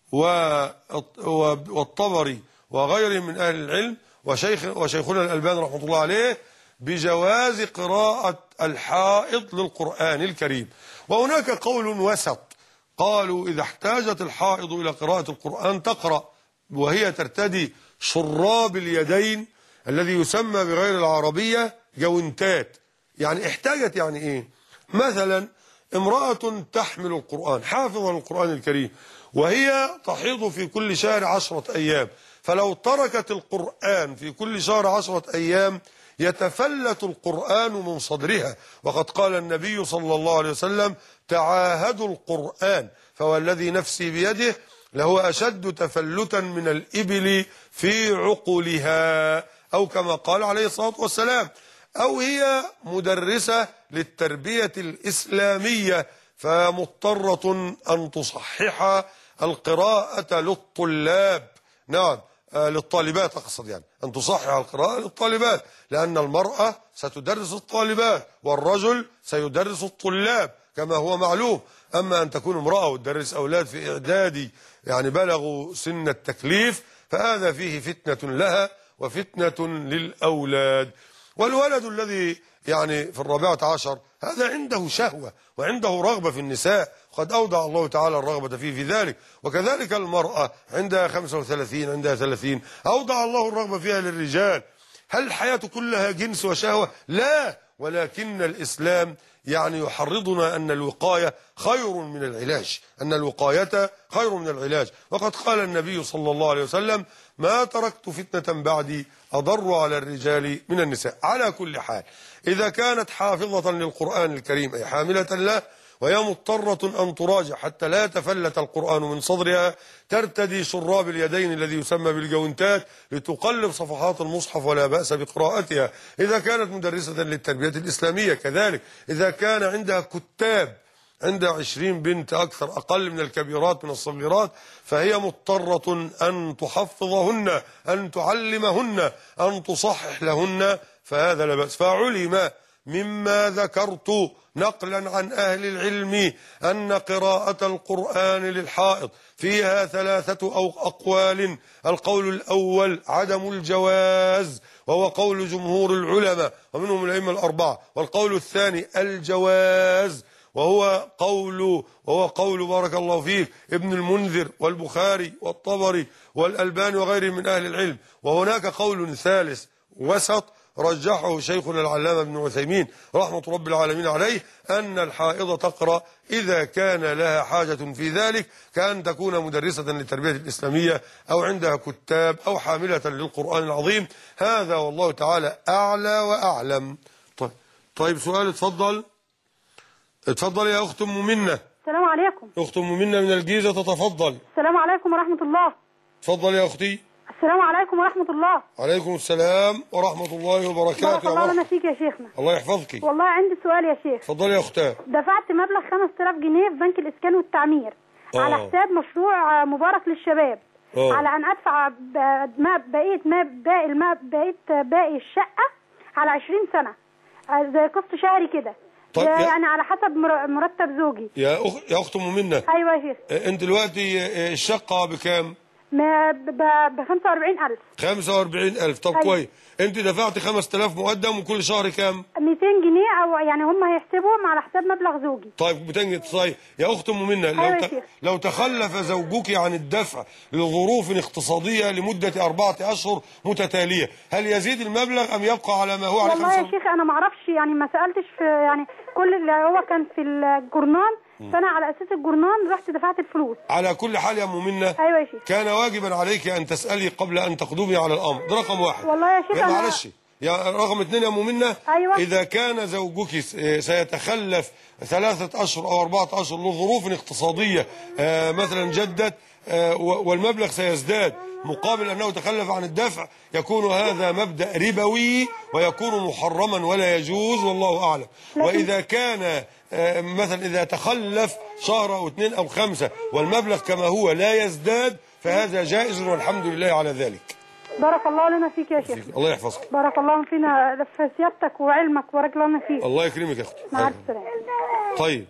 والطبري وغيرهم من أهل العلم وشيخنا الألباني رحمة الله عليه بجواز قراءة الحائض للقرآن الكريم. وهناك قول وسط، قالوا إذا احتاجت الحائض إلى قراءة القرآن تقرأ، وهي ترتدي شراب اليدين الذي يسمى بغير العربية جونتات. يعني احتاجت يعني إيه؟ مثلا امرأة تحمل القرآن، حافظة للقرآن الكريم، وهي تحيض في كل شهر 10 أيام، فلو تركت القرآن في كل شهر 10 أيام يتفلت القرآن من صدرها. وقد قال النبي صلى الله عليه وسلم تعاهدوا القرآن فوالذي نفسي بيده لهو أشد تفلتا من الإبل في عقلها، أو كما قال عليه الصلاة والسلام. أو هي مدرسة للتربية الإسلامية فمضطرة أن تصحح القراءة للطلاب، نعم للطالبات أقصد، يعني أن تصحح القراءة للطالبات، لأن المرأة ستدرس الطالبات والرجل سيدرس الطلاب كما هو معلوم. أما أن تكون امرأة وتدرس أولاد في إعدادي يعني بلغوا سن التكليف فهذا فيه فتنة لها وفتنة للأولاد. والولد الذي يعني في 14 هذا عنده شهوة وعنده رغبة في النساء، قد أودع الله تعالى الرغبة فيه في ذلك. وكذلك المرأة عندها 35 عندها 30 أودع الله الرغبة فيها للرجال. هل الحياة كلها جنس وشهوة؟ لا، ولكن الإسلام يعني يحرضنا أن الوقاية خير من العلاج، أن الوقاية خير من العلاج. وقد قال النبي صلى الله عليه وسلم ما تركت فتنة بعدي أضر على الرجال من النساء. على كل حال إذا كانت حافظة للقرآن الكريم أي حاملة له وهي مضطرة أن تراجع حتى لا يتفلت القرآن من صدرها ترتدي شراب اليدين الذي يسمى بالجونتات لتقلب صفحات المصحف ولا بأس بقراءتها. إذا كانت مدرسة للتربية الإسلامية كذلك. إذا كان عندها كتاب عندها 20 بنت أكثر أقل من الكبيرات من الصغيرات فهي مضطرة أن تحفظهن، أن تعلمهن، أن تصحح لهن، فهذا لا بأس. فعلم مما ذكرت نقلا عن أهل العلم أن قراءة القرآن للحائض فيها 3 أقوال. القول الأول عدم الجواز وهو قول جمهور العلماء ومنهم الأئمة الأربعة، والقول الثاني الجواز وهو قول بارك الله فيك ابن المنذر والبخاري والطبري والألباني وغيرهم من أهل العلم. وهناك قول ثالث وسط رجحه شيخنا العلامة ابن عثيمين رحمة رب العالمين عليه أن الحائض تقرأ إذا كان لها حاجة في ذلك، كأن تكون مدرسة للتربية الإسلامية أو عندها كتاب أو حاملة للقرآن العظيم. هذا والله تعالى أعلى وأعلم. طيب سؤال، اتفضل يا أخت أم منة. السلام عليكم. أخت أم منة من الجيزة تتفضل. السلام عليكم ورحمة الله. اتفضل يا أختي. السلام عليكم ورحمة الله. عليكم السلام ورحمة الله وبركاته. بارك الله لنا فيك يا شيخنا. الله يحفظك. والله عندي سؤال يا شيخ. اتفضلي يا أختاه. دفعت مبلغ 5000 جنيه في بنك الإسكان والتعمير على حساب مشروع مبارك للشباب على أن أدفع باقي الشقة على 20 سنة زي قسط شهري كده. طيب يعني على حسب مرتب زوجي. يا أخت أم منة. أيوة يا شيخ. أنت دلوقتي الشقة بكام؟ ب 45,000. 45,000. طب كويس. أنت دفعت 5000 مقدم وكل شهر كام؟ 200 جنيه أو يعني هم هيحسبوهم على حساب مبلغ زوجي. طيب 200 جنيه. طيب يا أخت أم منة لو تخلف زوجك عن الدفع لظروف اقتصادية لمدة 4 أشهر متتالية هل يزيد المبلغ أم يبقى على ما هو عليه؟ والله يا شيخ أنا ما أعرفش، يعني ما سألتش في يعني كل اللي هو كان في الجورنال، فأنا على أساس الجورنال رحت دفعت الفلوس. على كل حال يا أم منة. أيوة يا شيخ. كان واجبا عليك أن تسألي قبل أن تقدمي على الأمر، ده رقم 1. والله يا شيخ معلش. يا رقم 2 يا أم منة. أيوة. إذا كان زوجك سيتخلف 3 أشهر أو 4 أشهر لظروف اقتصادية مثلا جدت والمبلغ سيزداد مقابل أنه تخلف عن الدفع، يكون هذا مبدأ ربوي ويكون محرما ولا يجوز، والله أعلم. وإذا كان مثلا إذا تخلف شهر أو 2 أو 5 والمبلغ كما هو لا يزداد فهذا جائز والحمد لله على ذلك. بارك الله لنا فيك يا شيخ. الله يحفظك. بارك الله فينا في سيادتك وعلمك وبارك لنا فيك. الله يكرمك يا أختي. مع السلامة. طيب،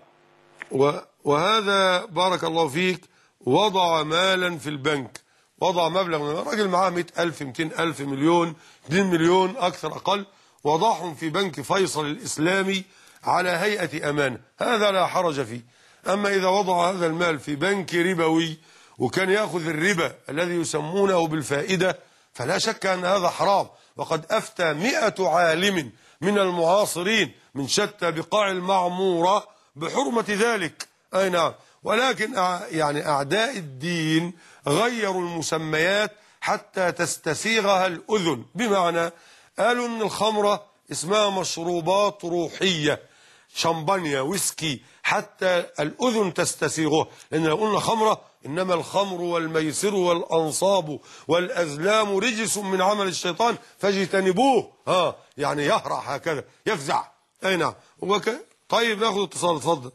وهذا بارك الله فيك وضع مالا في البنك، وضع مبلغ من الراجل معاه 100,000 200,000 مليون 2 مليون أكثر أقل، وضعهم في بنك فيصل الإسلامي على هيئة أمانة، هذا لا حرج فيه. أما إذا وضع هذا المال في بنك ربوي وكان يأخذ الربا الذي يسمونه بالفائدة فلا شك أن هذا حرام، وقد أفتى 100 عالم من المعاصرين من شتى بقاع المعمورة بحرمة ذلك. أي نعم، ولكن يعني أعداء الدين غيروا المسميات حتى تستسيغها الأذن، بمعنى قالوا أن الخمرة اسمها مشروبات روحية، شمبانيا، ويسكي، حتى الأذن تستسيغه، لأن لو قلنا خمرة إنما الخمر والميسر والأنصاب والأزلام رجس من عمل الشيطان فاجتنبوه، يعني يهرع هكذا يفزع. أي نعم. طيب ناخذ اتصال، اتفضل.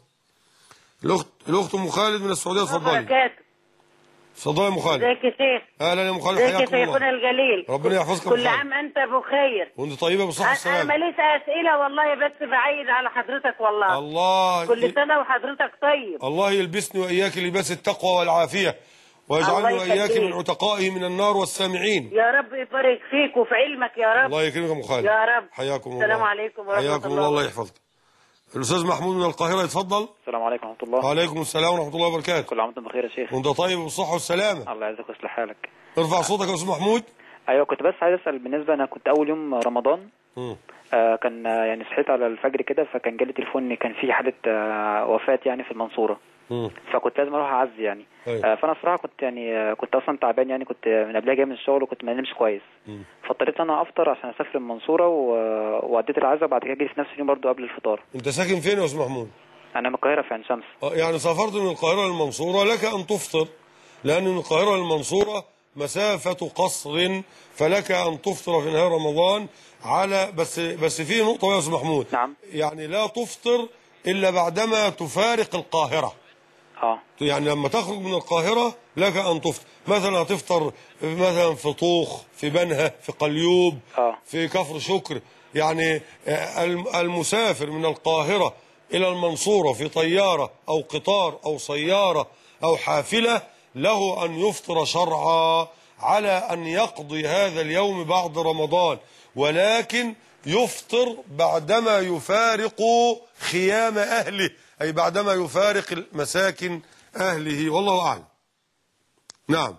الأخت أم خالد من السعودية، اتفضلي. اتفضلي يا ام خالد. ازيك يا شيخ؟ اهلا يا ام خالد، حياكم الله. ازيك يا شيخنا الجليل؟ ربنا يحفظك. كل عام انت بخير وانت طيبه بالصحه والسلامه. انا ماليش اسئله والله، بس بعيد على حضرتك والله. الله كل سنه وحضرتك طيب. الله يلبسني واياك لباس التقوى والعافيه، ويجعلني واياك من عتقائه من النار والسامعين. يا رب يبارك فيك وفي علمك يا رب. الله يكرمك يا ام خالد. يا رب. حياكم الله. السلام عليكم ورحمه الله. حياكم الله. الله يحفظك. الاستاذ محمود من القاهره، يتفضل. السلام عليكم ورحمه الله. وعليكم السلام ورحمه الله وبركاته. كل عام وانت بخير يا شيخ. وانت طيب بالصحه والسلامه. الله يعزك ويصلح حالك. ارفع صوتك يا استاذ محمود. ايوه، كنت بس عايز اسال بالنسبه، انا كنت اول يوم رمضان كان يعني صحيت على الفجر كده، فكان جالي تليفون ان كان في حاله وفاه يعني في المنصوره، فكنت لازم اروح اعزي يعني. فانا صراحه كنت اصلا تعبان يعني، كنت من قبلها جاي من الشغل وكنت ما نمش كويس، فاضطريت انا افطر عشان اسافر المنصوره واديت العزاء، وبعد كده جيت في نفس اليوم برضو قبل الفطار. انت ساكن فين يا استاذ محمود؟ انا من القاهره في عين شمس. يعني سافرت من القاهره للمنصوره، لك ان تفطر، لان من القاهره للمنصوره مسافه قصر، فلك ان تفطر في نهار رمضان على بس في نقطه يا استاذ محمود. نعم. يعني لا تفطر الا بعدما تفارق القاهره. يعني لما تخرج من القاهره لك ان تفطر، مثلا هتفطر مثلا في طوخ، في بنها، في قليوب، في كفر شكر. يعني المسافر من القاهره إلى المنصورة في طيارة أو قطار أو سيارة أو حافلة له أن يفطر شرعا على أن يقضي هذا اليوم بعد رمضان، ولكن يفطر بعدما يفارق خيام أهله، أي بعدما يفارق مساكن أهله، والله أعلم. نعم.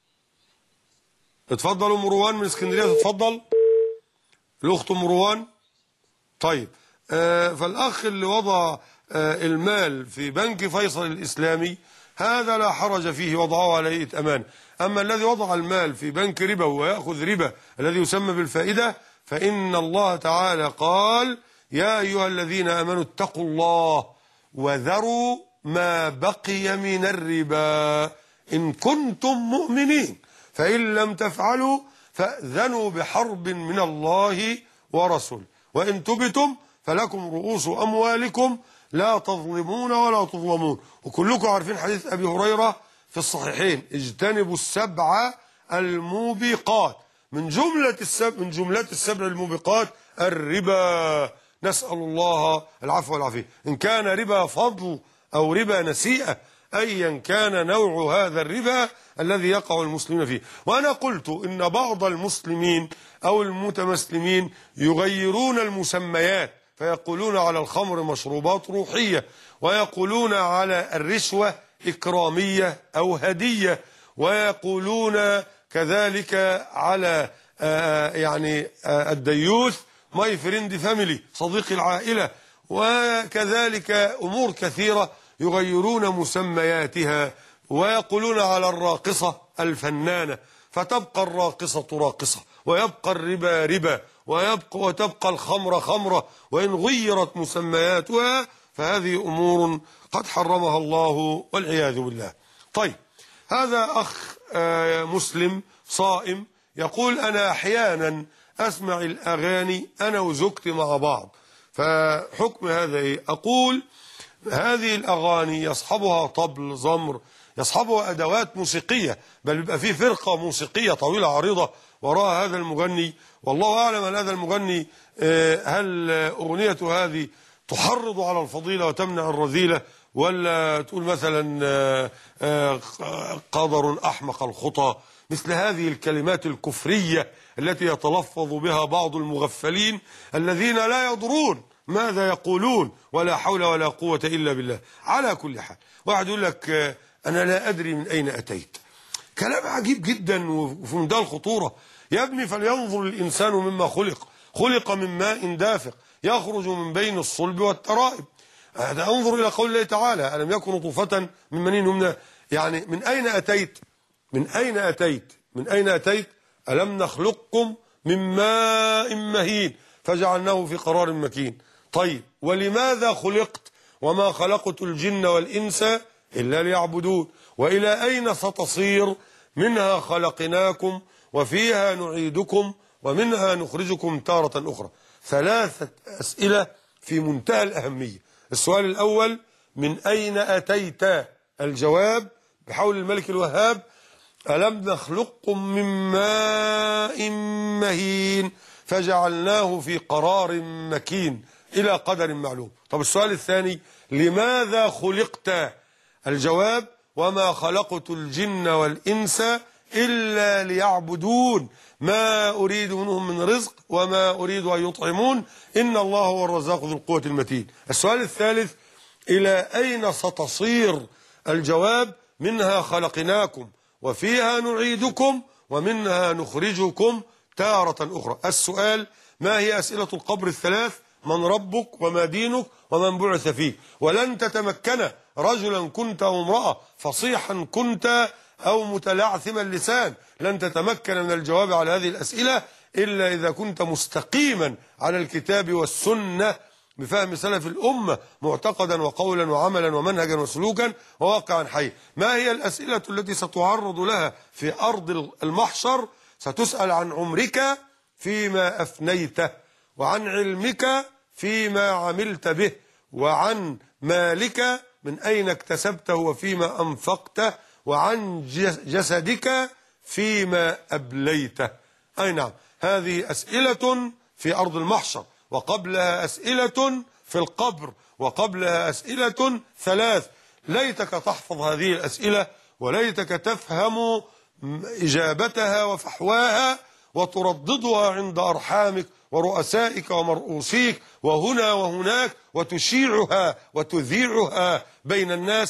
اتفضلوا مروان من اسكندرية، تتفضل الأخت مروان. طيب، فالأخ اللي وضع المال في بنك فيصل الإسلامي هذا لا حرج فيه، وضعه على هيئة أمان. أما الذي وضع المال في بنك ربا ويأخذ ربا الذي يسمى بالفائدة، فإن الله تعالى قال: يا أيها الذين آمنوا اتقوا الله وذروا ما بقي من الربا إن كنتم مؤمنين، فإن لم تفعلوا فأذنوا بحرب من الله ورسوله، وإن تبتم فلكم رؤوس أموالكم لا تظلمون ولا تظلمون. وكلكم عارفين حديث أبي هريرة في الصحيحين: اجتنبوا السبع الموبقات. من جملة السبع الموبقات الربا، نسأل الله العفو والعافية، إن كان ربا فضل أو ربا نسيئة، أيا كان نوع هذا الربا الذي يقع المسلمين فيه. وأنا قلت إن بعض المسلمين أو المتمسلمين يغيرون المسميات، فيقولون على الخمر مشروبات روحية، ويقولون على الرشوة إكرامية أو هدية، ويقولون كذلك على الديوث ماي فريند فاميلي، صديق العائلة، وكذلك أمور كثيرة يغيرون مسمياتها، ويقولون على الراقصة الفنانة، فتبقى الراقصة راقصة، ويبقى الربا ربا، وتبقى الخمر خمرة، وإن غيرت مسمياتها فهذه أمور قد حرمها الله والعياذ بالله. طيب، هذا أخ مسلم صائم يقول أنا أحيانا أسمع الأغاني أنا وزوجتي مع بعض، فحكم هذا إيه؟ أقول هذه الأغاني يصحبها طبل، زمر، يصحبها أدوات موسيقية، بل بيبقى فيه فرقة موسيقية طويلة عريضة وراء هذا المغني، والله أعلم أن هذا المغني هل أغنيته هذه تحرض على الفضيلة وتمنع الرذيلة، ولا تقول مثلا قدر أحمق الخطى، مثل هذه الكلمات الكفرية التي يتلفظ بها بعض المغفلين الذين لا يدرون ماذا يقولون، ولا حول ولا قوة إلا بالله. على كل حال، واحد يقول لك أنا لا أدري من أين أتيت، كلام عجيب جدا وفي منتهى الخطورة. يا ابني فلينظر الإنسان مما خلق من ماء دافق يخرج من بين الصلب والترائب. هذا انظر إلى قول الله تعالى ألم يكن نطفة من مني يمنى. يعني من أين أتيت؟ من أين أتيت؟ من أين أتيت؟ ألم نخلقكم من ماء مهين فجعلناه في قرار مكين. طيب ولماذا خلقت؟ وما خلقت الجن والإنس إلا ليعبدون. وإلى أين ستصير؟ منها خلقناكم وفيها نعيدكم ومنها نخرجكم تارة أخرى. 3 أسئلة في منتهى الأهمية. السؤال الأول من أين أتيت؟ الجواب بحول الملك الوهاب ألم نخلقكم من ماء مهين فجعلناه في قرار مكين إلى قدر معلوم. طب السؤال الثاني لماذا خلقت؟ الجواب وما خلقت الجن والإنس إلا ليعبدون ما أريد منهم من رزق وما أريد أن يطعمون إن الله هو الرزاق ذو القوة المتين. السؤال الثالث إلى أين ستصير؟ الجواب منها خلقناكم وفيها نعيدكم ومنها نخرجكم تارة أخرى. السؤال ما هي أسئلة القبر ال3؟ من ربك وما دينك ومن بعث فيك. ولن تتمكن رجلا كنت أو امرأة، فصيحا كنت أو متلعثم اللسان، لن تتمكن من الجواب على هذه الأسئلة إلا إذا كنت مستقيما على الكتاب والسنة بفهم سلف الأمة معتقدا وقولا وعملا ومنهجا وسلوكا وواقعا حي. ما هي الأسئلة التي ستعرض لها في أرض المحشر؟ ستسأل عن عمرك فيما أفنيته، وعن علمك فيما عملت به، وعن مالك من أين اكتسبته وفيما أنفقته، وعن جسدك فيما أبليته. أي نعم، هذه أسئلة في أرض المحشر، وقبلها أسئلة في القبر، وقبلها أسئلة 3. ليتك تحفظ هذه الأسئلة، وليتك تفهم إجابتها وفحواها وترددها عند أرحامك ورؤسائك ومرؤوسيك وهنا وهناك، وتشيعها وتذيعها بين الناس،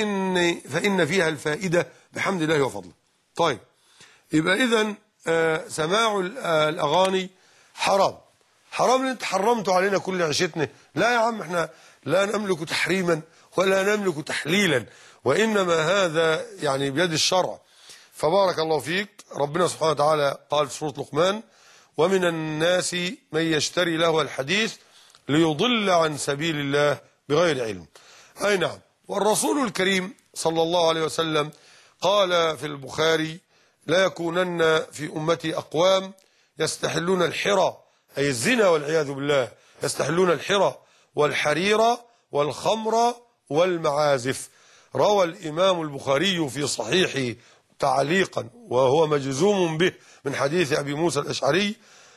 فإن فيها الفائدة بحمد الله وفضله. طيب، يبقى إذن سماع الأغاني حرام. حرام اللي انت حرمته علينا كل عيشتنا. لا يا عم، احنا لا نملك تحريما ولا نملك تحليلا، وإنما هذا يعني بيد الشرع. فبارك الله فيك. ربنا سبحانه وتعالى قال في سورة لقمان ومن الناس من يشتري له الحديث ليضل عن سبيل الله بغير علم. أي نعم. والرسول الكريم صلى الله عليه وسلم قال في البخاري لا يكونن في أمتي أقوام يستحلون الحرى، أي الزنا والعياذ بالله، يستحلون الحرى والحرير والخمر والمعازف. روى الإمام البخاري في صحيحه تعليقا وهو مجزوم به من حديث أبي موسى الأشعري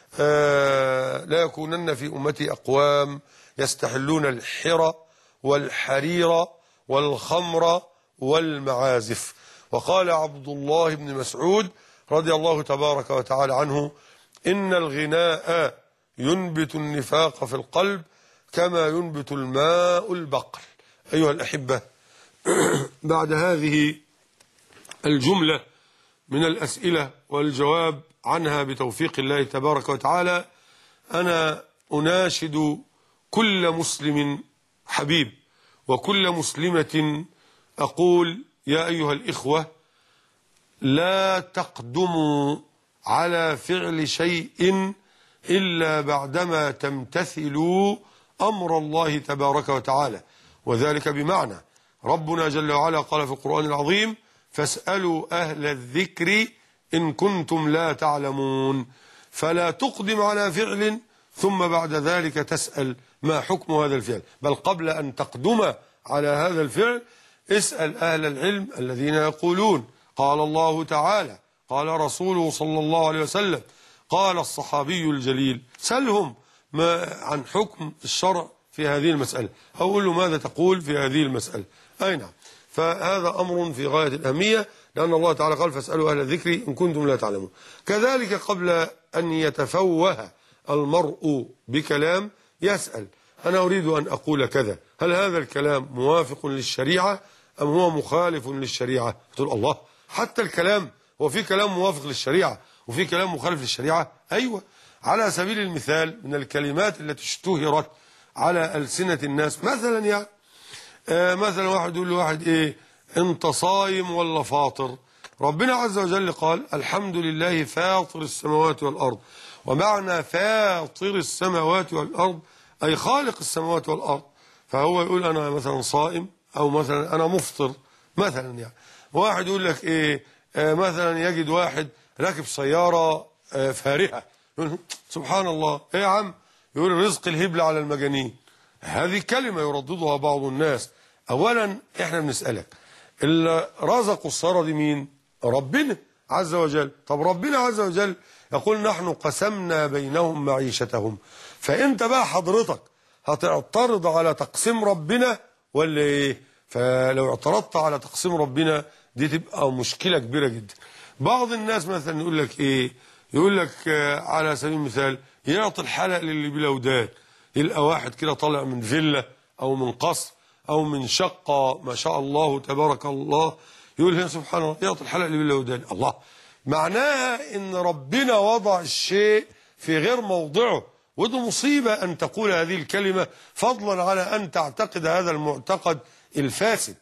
لا يكونن في أمتي أقوام يستحلون الحرى والحرير والخمر والمعازف. وقال عبد الله بن مسعود رضي الله تبارك وتعالى عنه إن الغناء ينبت النفاق في القلب كما ينبت الماء البقل. أيها الأحبة، بعد هذه الجملة من الأسئلة والجواب عنها بتوفيق الله تبارك وتعالى، أنا أناشد كل مسلم حبيب وكل مسلمة أقول يا أيها الإخوة لا تقدموا على فعل شيء إلا بعدما تمتثلوا أمر الله تبارك وتعالى، وذلك بمعنى ربنا جل وعلا قال في القرآن العظيم فاسألوا أهل الذكر إن كنتم لا تعلمون. فلا تقدم على فعل ثم بعد ذلك تسأل ما حكم هذا الفعل، بل قبل أن تقدم على هذا الفعل اسأل أهل العلم الذين يقولون قال الله تعالى قال رسوله صلى الله عليه وسلم قال الصحابي الجليل، سلهم ما عن حكم الشرع في هذه المسألة، أقول له ماذا تقول في هذه المسألة. أي نعم. فهذا أمر في غاية الأهمية، لأن الله تعالى قال فاسألوا أهل الذكر إن كنتم لا تعلمون. كذلك قبل أن يتفوه المرء بكلام يسأل أنا أريد أن أقول كذا، هل هذا الكلام موافق للشريعة أم هو مخالف للشريعة؟ تقول الله، حتى الكلام هو في كلام موافق للشريعة وفي كلام مخالف للشريعة؟ أيوة. على سبيل المثال من الكلمات التي اشتهرت على ألسنة الناس مثلا يعني مثلا واحد يقول لواحد إيه أنت صايم ولا فاطر؟ ربنا عز وجل قال الحمد لله فاطر السماوات والأرض، ومعنى فاطر السماوات والأرض أي خالق السماوات والأرض. فهو يقول أنا مثلا صائم أو مثلا أنا مفطر مثلا يعني. واحد يقول لك إيه مثلا يجد واحد راكب سيارة فارهة يقول سبحان الله إيه يا عم، يقول رزق الهبل على المجانين. هذه كلمة يرددها بعض الناس. أولا إحنا بنسألك اللي رزقوا السيارة دي مين؟ ربنا عز وجل. طب ربنا عز وجل يقول نحن قسمنا بينهم معيشتهم، فأنت بقى حضرتك هتعترض على تقسيم ربنا ولا إيه؟ فلو اعترضت على تقسيم ربنا دي تبقى مشكلة كبيرة جدا. بعض الناس مثلا يقول لك إيه، يقول لك على سبيل المثال يعطي الحلق للي بلا ودان، يلقى واحد كده طالع من فيلا أو من قصر أو من شقة ما شاء الله تبارك الله، يقول هنا سبحان الله يعطي الحلق للي بلا ودان. الله، معناها إن ربنا وضع الشيء في غير موضعه، وده مصيبة أن تقول هذه الكلمة فضلا على أن تعتقد هذا المعتقد الفاسد.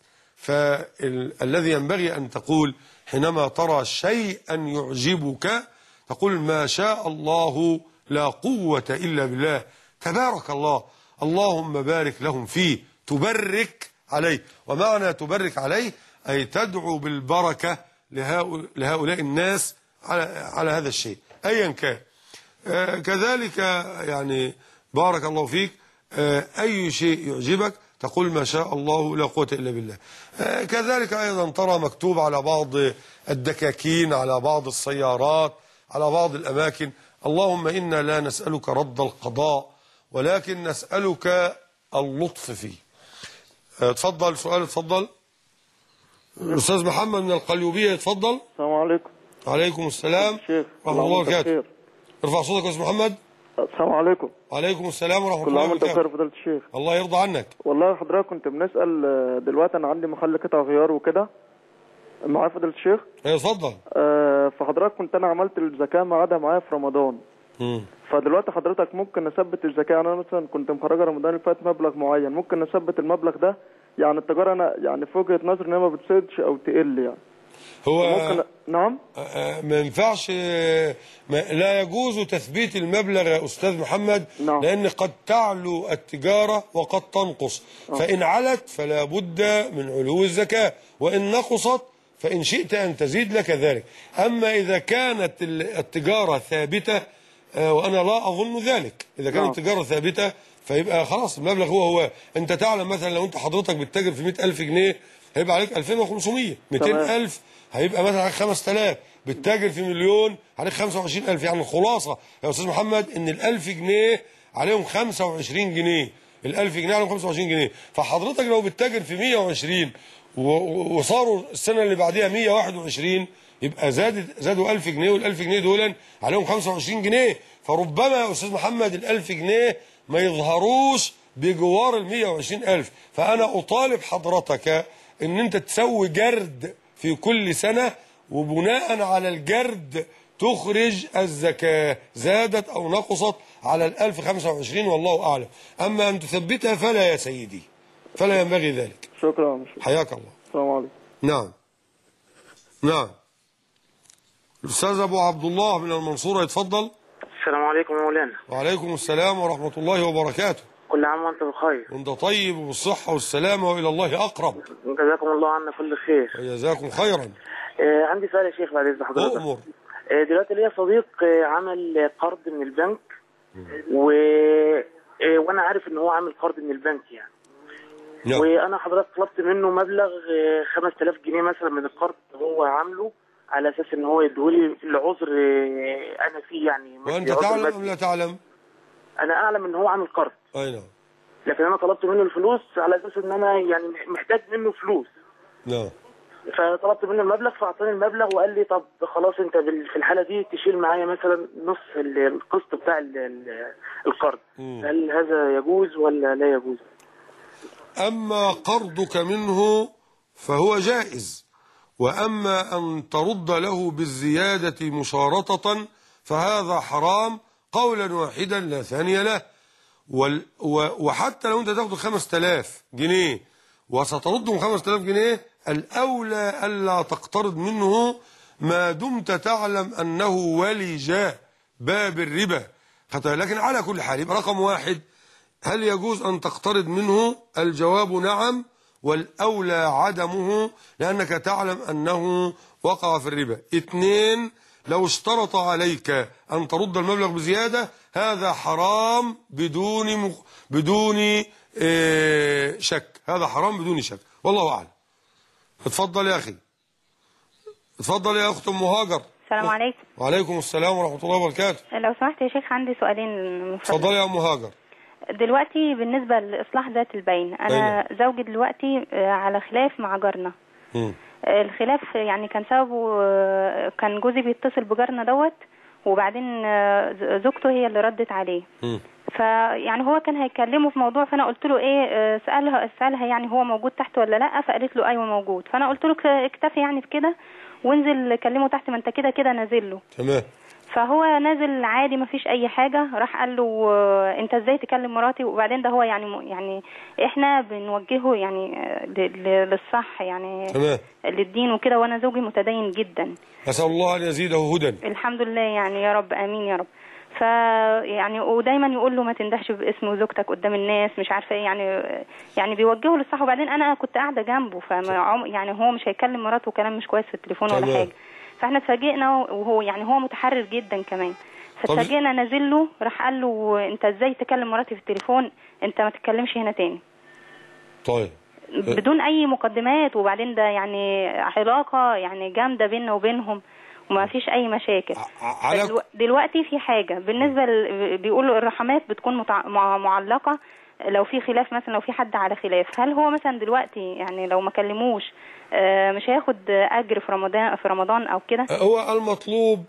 فالذي ينبغي أن تقول حينما ترى شيئا يعجبك تقول ما شاء الله لا قوة إلا بالله، تبارك الله، اللهم بارك لهم فيه، تبرك عليه. ومعنى تبرك عليه أي تدعو بالبركة لهؤلاء الناس على هذا الشيء أيا كان. كذلك يعني بارك الله فيك أي شيء يعجبك تقول ما شاء الله لا قوة إلا بالله. كذلك أيضا ترى مكتوب على بعض الدكاكين، على بعض السيارات، على بعض الأماكن اللهم إنا لا نسألك رد القضاء ولكن نسألك اللطف فيه. تفضل سؤال. تفضل الأستاذ محمد من القليوبية. تفضل. السلام عليكم. وعليكم السلام ورحمة الله وبركاته. ارفع صوتك يا أستاذ محمد. السلام عليكم. وعليكم السلام ورحمة الله وبركاته. كل عام وانت بخير فضيلة الشيخ. الله يرضى عنك. والله حضرتك كنت بنسأل دلوقتي أنا عندي محل قطع غيار وكده معايا فضيلة الشيخ. ايوه اتفضل. فحضرتك كنت أنا عملت الزكاة معادها معايا في رمضان. فدلوقتي حضرتك ممكن نثبت الزكاة. أنا مثلا كنت مخرجة رمضان اللي فات مبلغ معين، ممكن نثبت المبلغ ده يعني التجارة أنا يعني في وجهة نظري إن هي ما بتزيدش أو تقل يعني. هو ممكن نعم ما ينفعش لا يجوز تثبيت المبلغ يا أستاذ محمد. نعم. لأن قد تعلو التجارة وقد تنقص. فإن علت فلا بد من علو الزكاة، وإن نقصت فإن شئت أن تزيد لك ذلك. أما إذا كانت التجارة ثابتة وأنا لا أظن ذلك، إذا كانت التجارة ثابتة فيبقى خلاص المبلغ هو. أنت تعلم مثلا لو أنت حضرتك بتتاجر في 100,000 جنيه هيبقى عليك 2500. 200,000 هيبقى مثلا عليك 5000. بتتاجر في مليون عليك 25,000. يعني الخلاصة يا أستاذ محمد إن ال1000 جنيه عليهم 25 جنيه. ال1000 جنيه عليهم 25 جنيه. فحضرتك لو بتتاجر في 120 وصاروا السنة اللي بعديها 121 يبقى زادوا 1000 جنيه، وال1000 جنيه دول عليهم 25 جنيه. فربما يا أستاذ محمد ال1000 جنيه ما يظهروش بجوار ال 120,000. فأنا أطالب حضرتك إن أنت تسوي جرد في كل سنة، وبناء على الجرد تخرج الزكاة زادت أو نقصت على 1025 والله أعلم. أما أن تثبتها فلا يا سيدي، فلا ينبغي ذلك. شكرا. حياك الله. السلام عليكم. نعم نعم. الأستاذ أبو عبد الله من المنصورة يتفضل. السلام عليكم يا مولانا. وعليكم السلام ورحمة الله وبركاته. كل عام وانت بخير. وانت طيب وبالصحة والسلامة وإلى الله أقرب. جزاكم الله عنا كل خير. جزاكم خيرا. عندي سؤال يا شيخ بعد إذن حضرتك. أؤمر. دلوقتي ليا صديق عمل قرض من البنك وانا عارف ان هو عامل قرض من البنك يعني. وانا حضرتك طلبت منه مبلغ 5000 جنيه مثلا من القرض هو عامله، على اساس ان هو يديهولي لعذر انا فيه يعني. وانت تعلم ام لا تعلم؟ انا اعلم ان هو عامل قرض. اي نعم. لكن انا طلبت منه الفلوس على اساس ان انا يعني محتاج منه فلوس. نعم. فطلبت منه المبلغ فاعطاني المبلغ وقال لي طب خلاص انت في الحاله دي تشيل معايا مثلا نص القسط بتاع القرض. هل هذا يجوز ولا لا يجوز؟ اما قرضك منه فهو جائز، واما ان ترد له بالزياده مشارطه فهذا حرام قولا واحدا لا ثاني له. وحتى لو انت تاخد 5000 جنيه وستردهم 5000 جنيه، الأولى ألا تقترض منه ما دمت تعلم أنه ولج باب الربا. لكن على كل حال يبقى رقم واحد، هل يجوز أن تقترض منه؟ الجواب نعم، والأولى عدمه لأنك تعلم أنه وقع في الربا. 2، لو اشترط عليك أن ترد المبلغ بزيادة هذا حرام بدون شك، هذا حرام بدون شك، والله أعلم. اتفضل يا أخي. اتفضل يا أخت أم هاجر. السلام عليكم. وعليكم السلام ورحمة الله وبركاته. لو سمحت يا شيخ عندي سؤالين. اتفضل يا أم هاجر. دلوقتي بالنسبة لإصلاح ذات البين، أنا زوجي دلوقتي على خلاف مع جارنا. الخلاف يعني كان سببه كان جوزي بيتصل بجارنا دوت، وبعدين زوجته هي اللي ردت عليه. فيعني هو كان هيكلمه في موضوع، فانا قلت له ايه، سالها يعني هو موجود تحت ولا لا، فقالت له ايوه موجود. فانا قلت له اكتفي يعني بكده وانزل كلمه تحت، ما انت كده كده نازل له. تمام. فهو نازل عادي ما فيش اي حاجه. راح قال له انت ازاي تكلم مراتي؟ وبعدين ده هو يعني احنا بنوجهه يعني للصح يعني. تمام. للدين وكده، وانا زوجي متدين جدا. اسال الله ان يزيده هدى. الحمد لله يعني، يا رب امين يا رب. يعني ودايما يقول له ما تندهش باسم زوجتك قدام الناس، مش عارفه ايه يعني بيوجهه للصح. وبعدين انا كنت قاعده جنبه، يعني هو مش هيكلم مراته كلام مش كويس في التليفون ولا حاجه. فاحنا اتفاجئنا، وهو يعني هو متحرر جدا كمان. فاتفاجئنا نازل له، راح قال له انت ازاي تكلم مراتي في التليفون؟ انت ما تتكلمش هنا تاني. طيب. بدون اي مقدمات. وبعدين ده يعني علاقه يعني جامده بيننا وبينهم وما فيش اي مشاكل. دلوقتي في حاجه بالنسبه بيقولوا الرحمات بتكون معلقه لو في خلاف، مثلا لو في حد على خلاف، هل هو مثلا دلوقتي يعني لو ما كلموش مش هياخد اجر في رمضان او كده؟ هو المطلوب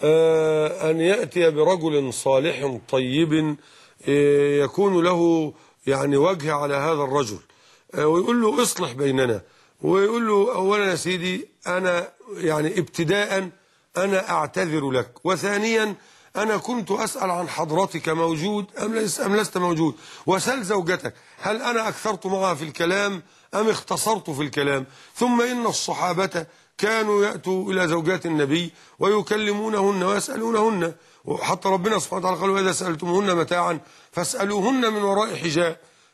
ان ياتي برجل صالح طيب يكون له يعني وجه على هذا الرجل، ويقول له اصلح بيننا، ويقول له اولا يا سيدي انا يعني ابتداء انا اعتذر لك، وثانيا أنا كنت أسأل عن حضرتك موجود أم لست موجود، وسل زوجتك هل أنا أكثرت معها في الكلام أم اختصرت في الكلام. ثم إن الصحابة كانوا يأتوا إلى زوجات النبي ويكلمونهن ويسألونهن، وحتى ربنا سبحانه وتعالى قال وإذا سألتموهن متاعا فاسألوهن من وراء حجاب.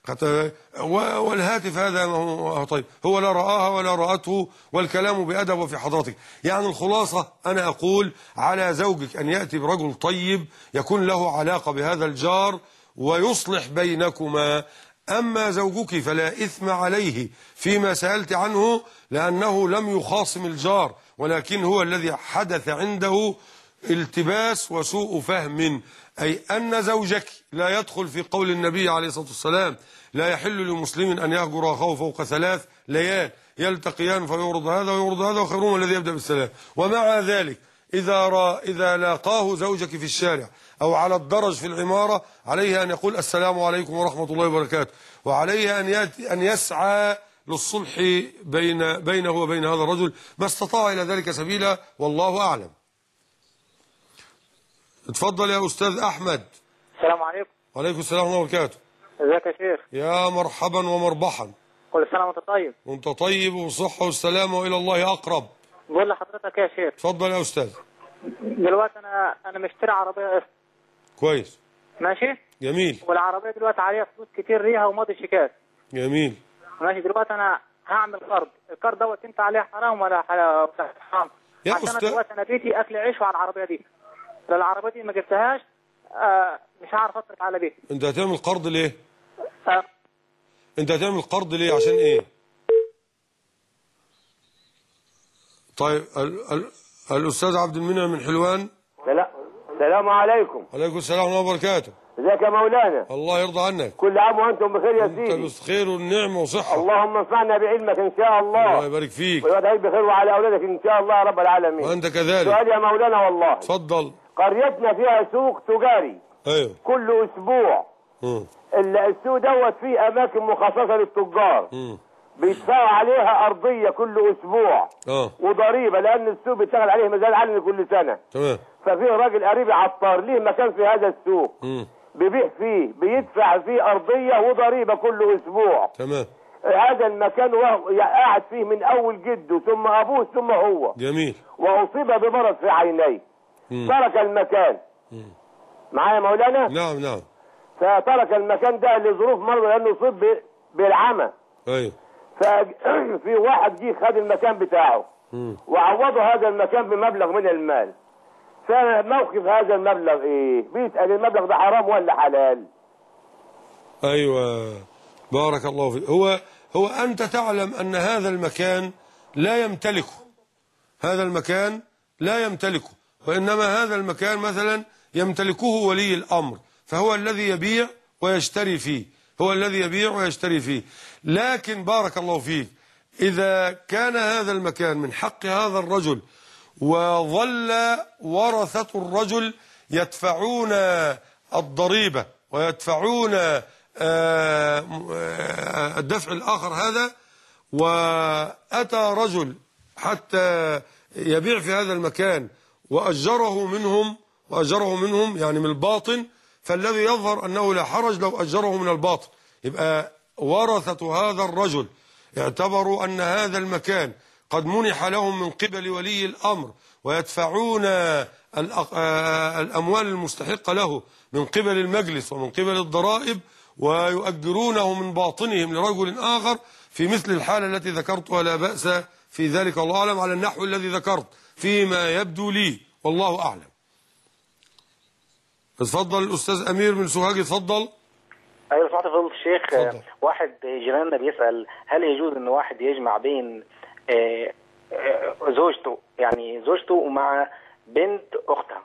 والهاتف هذا ما هو طيب، هو لا رآها ولا رأته، والكلام بأدب وفي حضرتك. يعني الخلاصة أنا أقول على زوجك أن يأتي برجل طيب يكون له علاقة بهذا الجار ويصلح بينكما. أما زوجك فلا إثم عليه فيما سألت عنه، لأنه لم يخاصم الجار، ولكن هو الذي حدث عنده التباس وسوء فهم، أي أن زوجك لا يدخل في قول النبي عليه الصلاة والسلام لا يحل لمسلم أن يهجر أخاه فوق 3 ليال يلتقيان فيورد هذا ويورد هذا وخيرهما الذي يبدأ بالسلام. ومع ذلك إذا لاقاه زوجك في الشارع أو على الدرج في العمارة عليه أن يقول السلام عليكم ورحمة الله وبركاته، وعليه أن يسعى للصلح بينه وبين هذا الرجل ما استطاع إلى ذلك سبيلا، والله أعلم. اتفضل يا أستاذ أحمد. السلام عليكم. وعليكم السلام ورحمة الله وبركاته. ازيك يا شيخ؟ يا مرحبا ومربحا. كل سنة وانت طيب. وانت طيب وبالصحة والسلامة وإلى الله أقرب. بقول لحضرتك يا شيخ. اتفضل يا أستاذ. دلوقتي أنا مشتري عربية قسط. كويس. ماشي؟ جميل. والعربية دلوقتي عليها فلوس كتير ليها وماضي شيكات. جميل. ماشي. دلوقتي أنا هعمل قرض، القرض دوت أنت عليه حرام ولا حرام؟ عشان دلوقتي انا بيتي اكل عيش على العربيه دي، لو العربيه دي ما جبتهاش مش هعرف اصرف على بيتي. انت هتعمل قرض ليه؟ انت هتعمل قرض ليه عشان ايه؟ طيب الاستاذ عبد المنعم من حلوان. السلام عليكم. وعليكم السلام ورحمه الله وبركاته. ازيك يا مولانا؟ الله يرضى عنك. كل عام وانتم بخير يا سيدي. انت بخير والنعمه وصحه. اللهم انفعنا بعلمك ان شاء الله. الله يبارك فيك. ويوعدك بخير وعلى اولادك ان شاء الله يا رب العالمين. وانت كذلك. سؤال يا مولانا والله. اتفضل. قريتنا فيها سوق تجاري. ايوه. كل اسبوع. السوق دوت فيه اماكن مخصصه للتجار. بيدفعوا عليها ارضيه كل اسبوع. وضريبه لان السوق بيشتغل عليه ميزان علني كل سنه. تمام. ففي راجل قريبي عطار ليه مكان في هذا السوق. بيبيع فيه، بيدفع فيه ارضيه وضريبه كل اسبوع. تمام. هذا المكان قاعد فيه من اول جده ثم ابوه ثم هو. جميل. واصيب بمرض في عينيه. ترك المكان. معايا مولانا؟ نعم. فترك المكان ده لظروف مرضه لانه اصيب بالعمى. ايوه. ففي واحد جه خد المكان بتاعه. وعوضوا هذا المكان بمبلغ من المال. فموقف هذا المبلغ ايه؟ بيسأل المبلغ ده حرام ولا حلال؟ ايوه بارك الله فيك. هو انت تعلم ان هذا المكان لا يمتلكه. هذا المكان لا يمتلكه، وانما هذا المكان مثلا يمتلكه ولي الامر، فهو الذي يبيع ويشتري فيه، هو الذي يبيع ويشتري فيه. لكن بارك الله فيك اذا كان هذا المكان من حق هذا الرجل وظل ورثة الرجل يدفعون الضريبة ويدفعون الدفع الآخر هذا، وأتى رجل حتى يبيع في هذا المكان وأجره منهم يعني من الباطن، فالذي يظهر أنه لا حرج لو أجره من الباطن. يبقى ورثة هذا الرجل اعتبروا أن هذا المكان قد منح لهم من قبل ولي الأمر، ويدفعون الأموال المستحقة له من قبل المجلس ومن قبل الضرائب، ويؤجرونه من باطنهم لرجل آخر في مثل الحالة التي ذكرتها. لا بأس في ذلك، الله أعلم، على النحو الذي ذكرت فيما يبدو لي، والله أعلم. اتفضل الأستاذ أمير من سوهاج، اتفضل. أيوة سمعت فضيلة الشيخ. واحد جيراننا بيسأل هل يجوز أن واحد يجمع بين زوجته، يعني زوجته ومع بنت أختها؟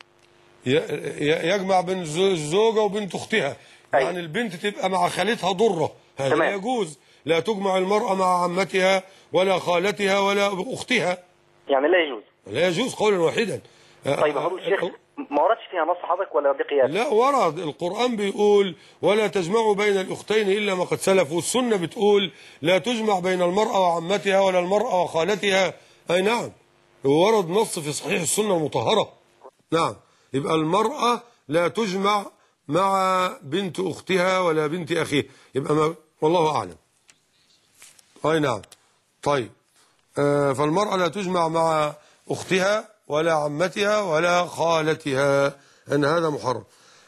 يجمع بين الزوجة وبنت أختها. يعني البنت تبقى مع خالتها ضرة، هذا لا يجوز. لا تجمع المرأة مع عمتها ولا خالتها ولا أختها، يعني لا يجوز. لا يجوز قولا واحدا. طيب يا فضيلة الشيخ ما وردش فيها نص حضرتك ولا دي قياس؟ لا ورد، القرآن بيقول ولا تجمعوا بين الأختين إلا ما قد سلف، والسنة بتقول لا تجمع بين المرأة وعمتها ولا المرأة وخالتها. أي نعم، ورد نص في صحيح السنة المطهرة. نعم، يبقى المرأة لا تجمع مع بنت أختها ولا بنت أخيها، يبقى والله أعلم. أي نعم. طيب فالمرأة لا تجمع مع أختها ولا عمتها ولا خالتها، أن هذا محرم.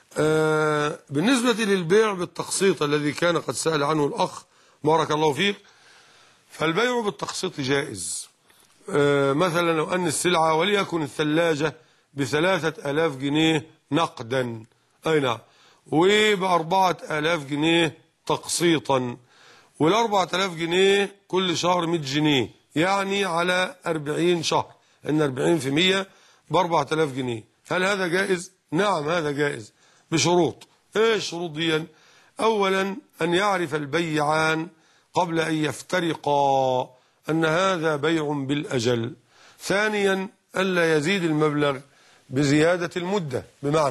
بالنسبة للبيع بالتقسيط الذي كان قد سأل عنه الأخ بارك الله فيك، فالبيع بالتقسيط جائز. مثلا لو أن السلعة وليكن الثلاجة ب3000 جنيه نقدا، أي نعم، وب4000 جنيه تقسيطا، وال4000 جنيه كل شهر 100 جنيه، يعني على 40 شهر، ان 40 في 100 ب4000 جنيه. هل هذا جائز؟ نعم هذا جائز بشروط. ايه الشروط دي؟ اولا ان يعرف البيعان قبل ان يفترقا ان هذا بيع بالاجل. ثانيا الا يزيد المبلغ بزيادة المدة،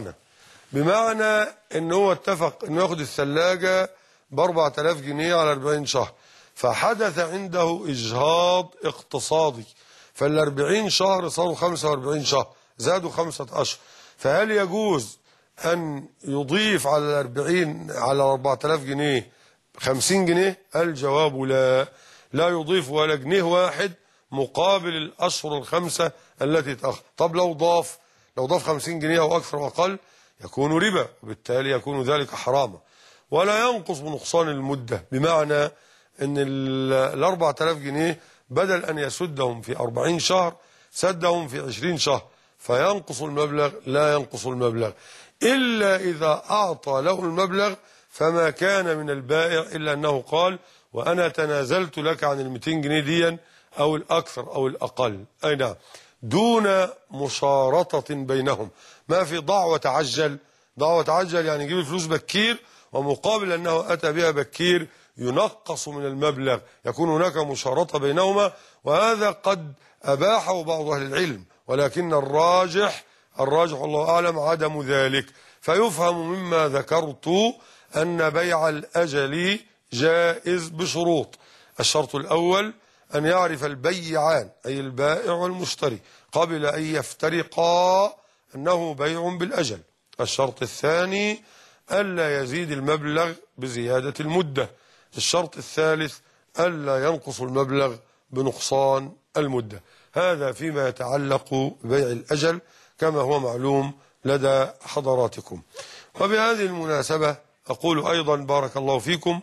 بمعنى ان هو اتفق انه ياخد الثلاجة ب4000 جنيه على 40 شهر، فحدث عنده اجهاض اقتصادي، فال40 شهر صاروا 45 شهر، زادوا 5 أشهر، فهل يجوز أن يضيف على 40 على 4000 جنيه 50 جنيه؟ الجواب لا، لا يضيف ولا جنيه واحد مقابل الأشهر ال5 التي تأخر. طب لو ضاف 50 جنيه أو أكثر وأقل يكون ربا، وبالتالي يكون ذلك حراما، ولا ينقص بنقصان المدة، بمعنى أن ال4000 جنيه بدل أن يسدهم في 40 شهر سدهم في 20 شهر فينقص المبلغ؟ لا ينقص المبلغ، إلا إذا أعطى له المبلغ فما كان من البائع إلا أنه قال وأنا تنازلت لك عن 200 جنيه ديا أو الأكثر أو الأقل، أي نعم، دون مشارطة بينهم. ما في ضع وتعجل. ضع وتعجل يعني يجيب الفلوس بكير، ومقابل أنه أتى بها بكير ينقص من المبلغ، يكون هناك مشارطة بينهما، وهذا قد أباحه بعض أهل العلم، ولكن الراجح والله أعلم عدم ذلك. فيفهم مما ذكرت أن بيع الأجل جائز بشروط. الشرط الأول أن يعرف البيعان أي البائع والمشتري قبل أن يفترقا أنه بيع بالأجل. الشرط الثاني ألا يزيد المبلغ بزيادة المدة. الشرط الثالث ألا ينقص المبلغ بنقصان المدة. هذا فيما يتعلق ببيع الأجل كما هو معلوم لدى حضراتكم. وبهذه المناسبة أقول أيضا بارك الله فيكم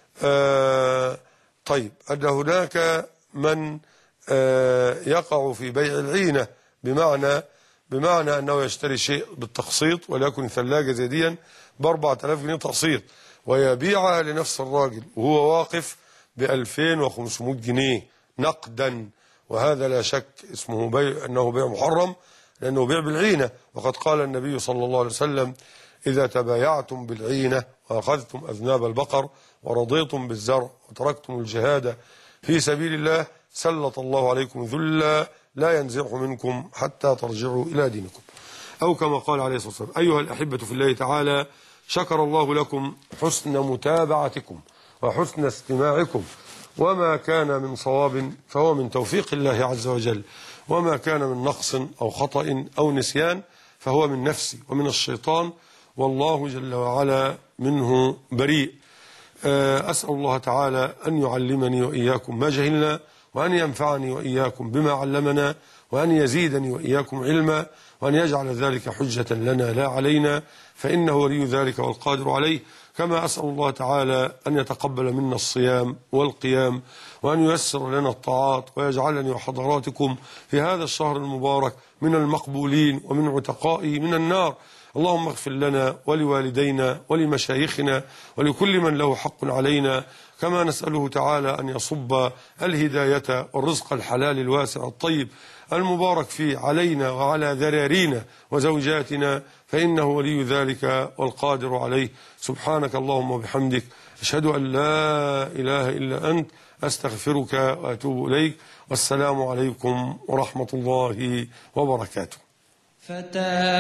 طيب أن هناك من يقع في بيع العينة، بمعنى أنه يشتري شيء بالتقسيط، وليكن ثلاجة زيديا ب4000 جنيه تقسيط، ويبيعها لنفس الراجل وهو واقف ب2500 جنيه نقدا، وهذا لا شك اسمه بيع، أنه بيع محرم لأنه بيع بالعينة. وقد قال النبي صلى الله عليه وسلم إذا تبايعتم بالعينة وأخذتم أذناب البقر ورضيتم بالزرع وتركتم الجهاد في سبيل الله سلط الله عليكم ذلا لا ينزعه منكم حتى ترجعوا إلى دينكم، أو كما قال عليه الصلاة والسلام. أيها الأحبة في الله تعالى، شكر الله لكم حسن متابعتكم وحسن استماعكم، وما كان من صواب فهو من توفيق الله عز وجل، وما كان من نقص أو خطأ أو نسيان فهو من نفسي ومن الشيطان، والله جل وعلا منه بريء. أسأل الله تعالى أن يعلمني وإياكم ما جهلنا، وأن ينفعني وإياكم بما علمنا، وأن يزيدني وإياكم علما، وأن يجعل ذلك حجة لنا لا علينا، فإنه ولي ذلك والقادر عليه. كما أسأل الله تعالى أن يتقبل منا الصيام والقيام، وأن ييسر لنا الطاعات، ويجعلني وحضراتكم في هذا الشهر المبارك من المقبولين ومن عتقائه من النار. اللهم اغفر لنا ولوالدينا ولمشايخنا ولكل من له حق علينا، كما نسأله تعالى أن يصب الهداية والرزق الحلال الواسع الطيب المبارك فيه علينا وعلى ذرارينا وزوجاتنا، فإنه ولي ذلك والقادر عليه. سبحانك اللهم وبحمدك، أشهد أن لا إله إلا أنت، أستغفرك وأتوب إليك، والسلام عليكم ورحمة الله وبركاته.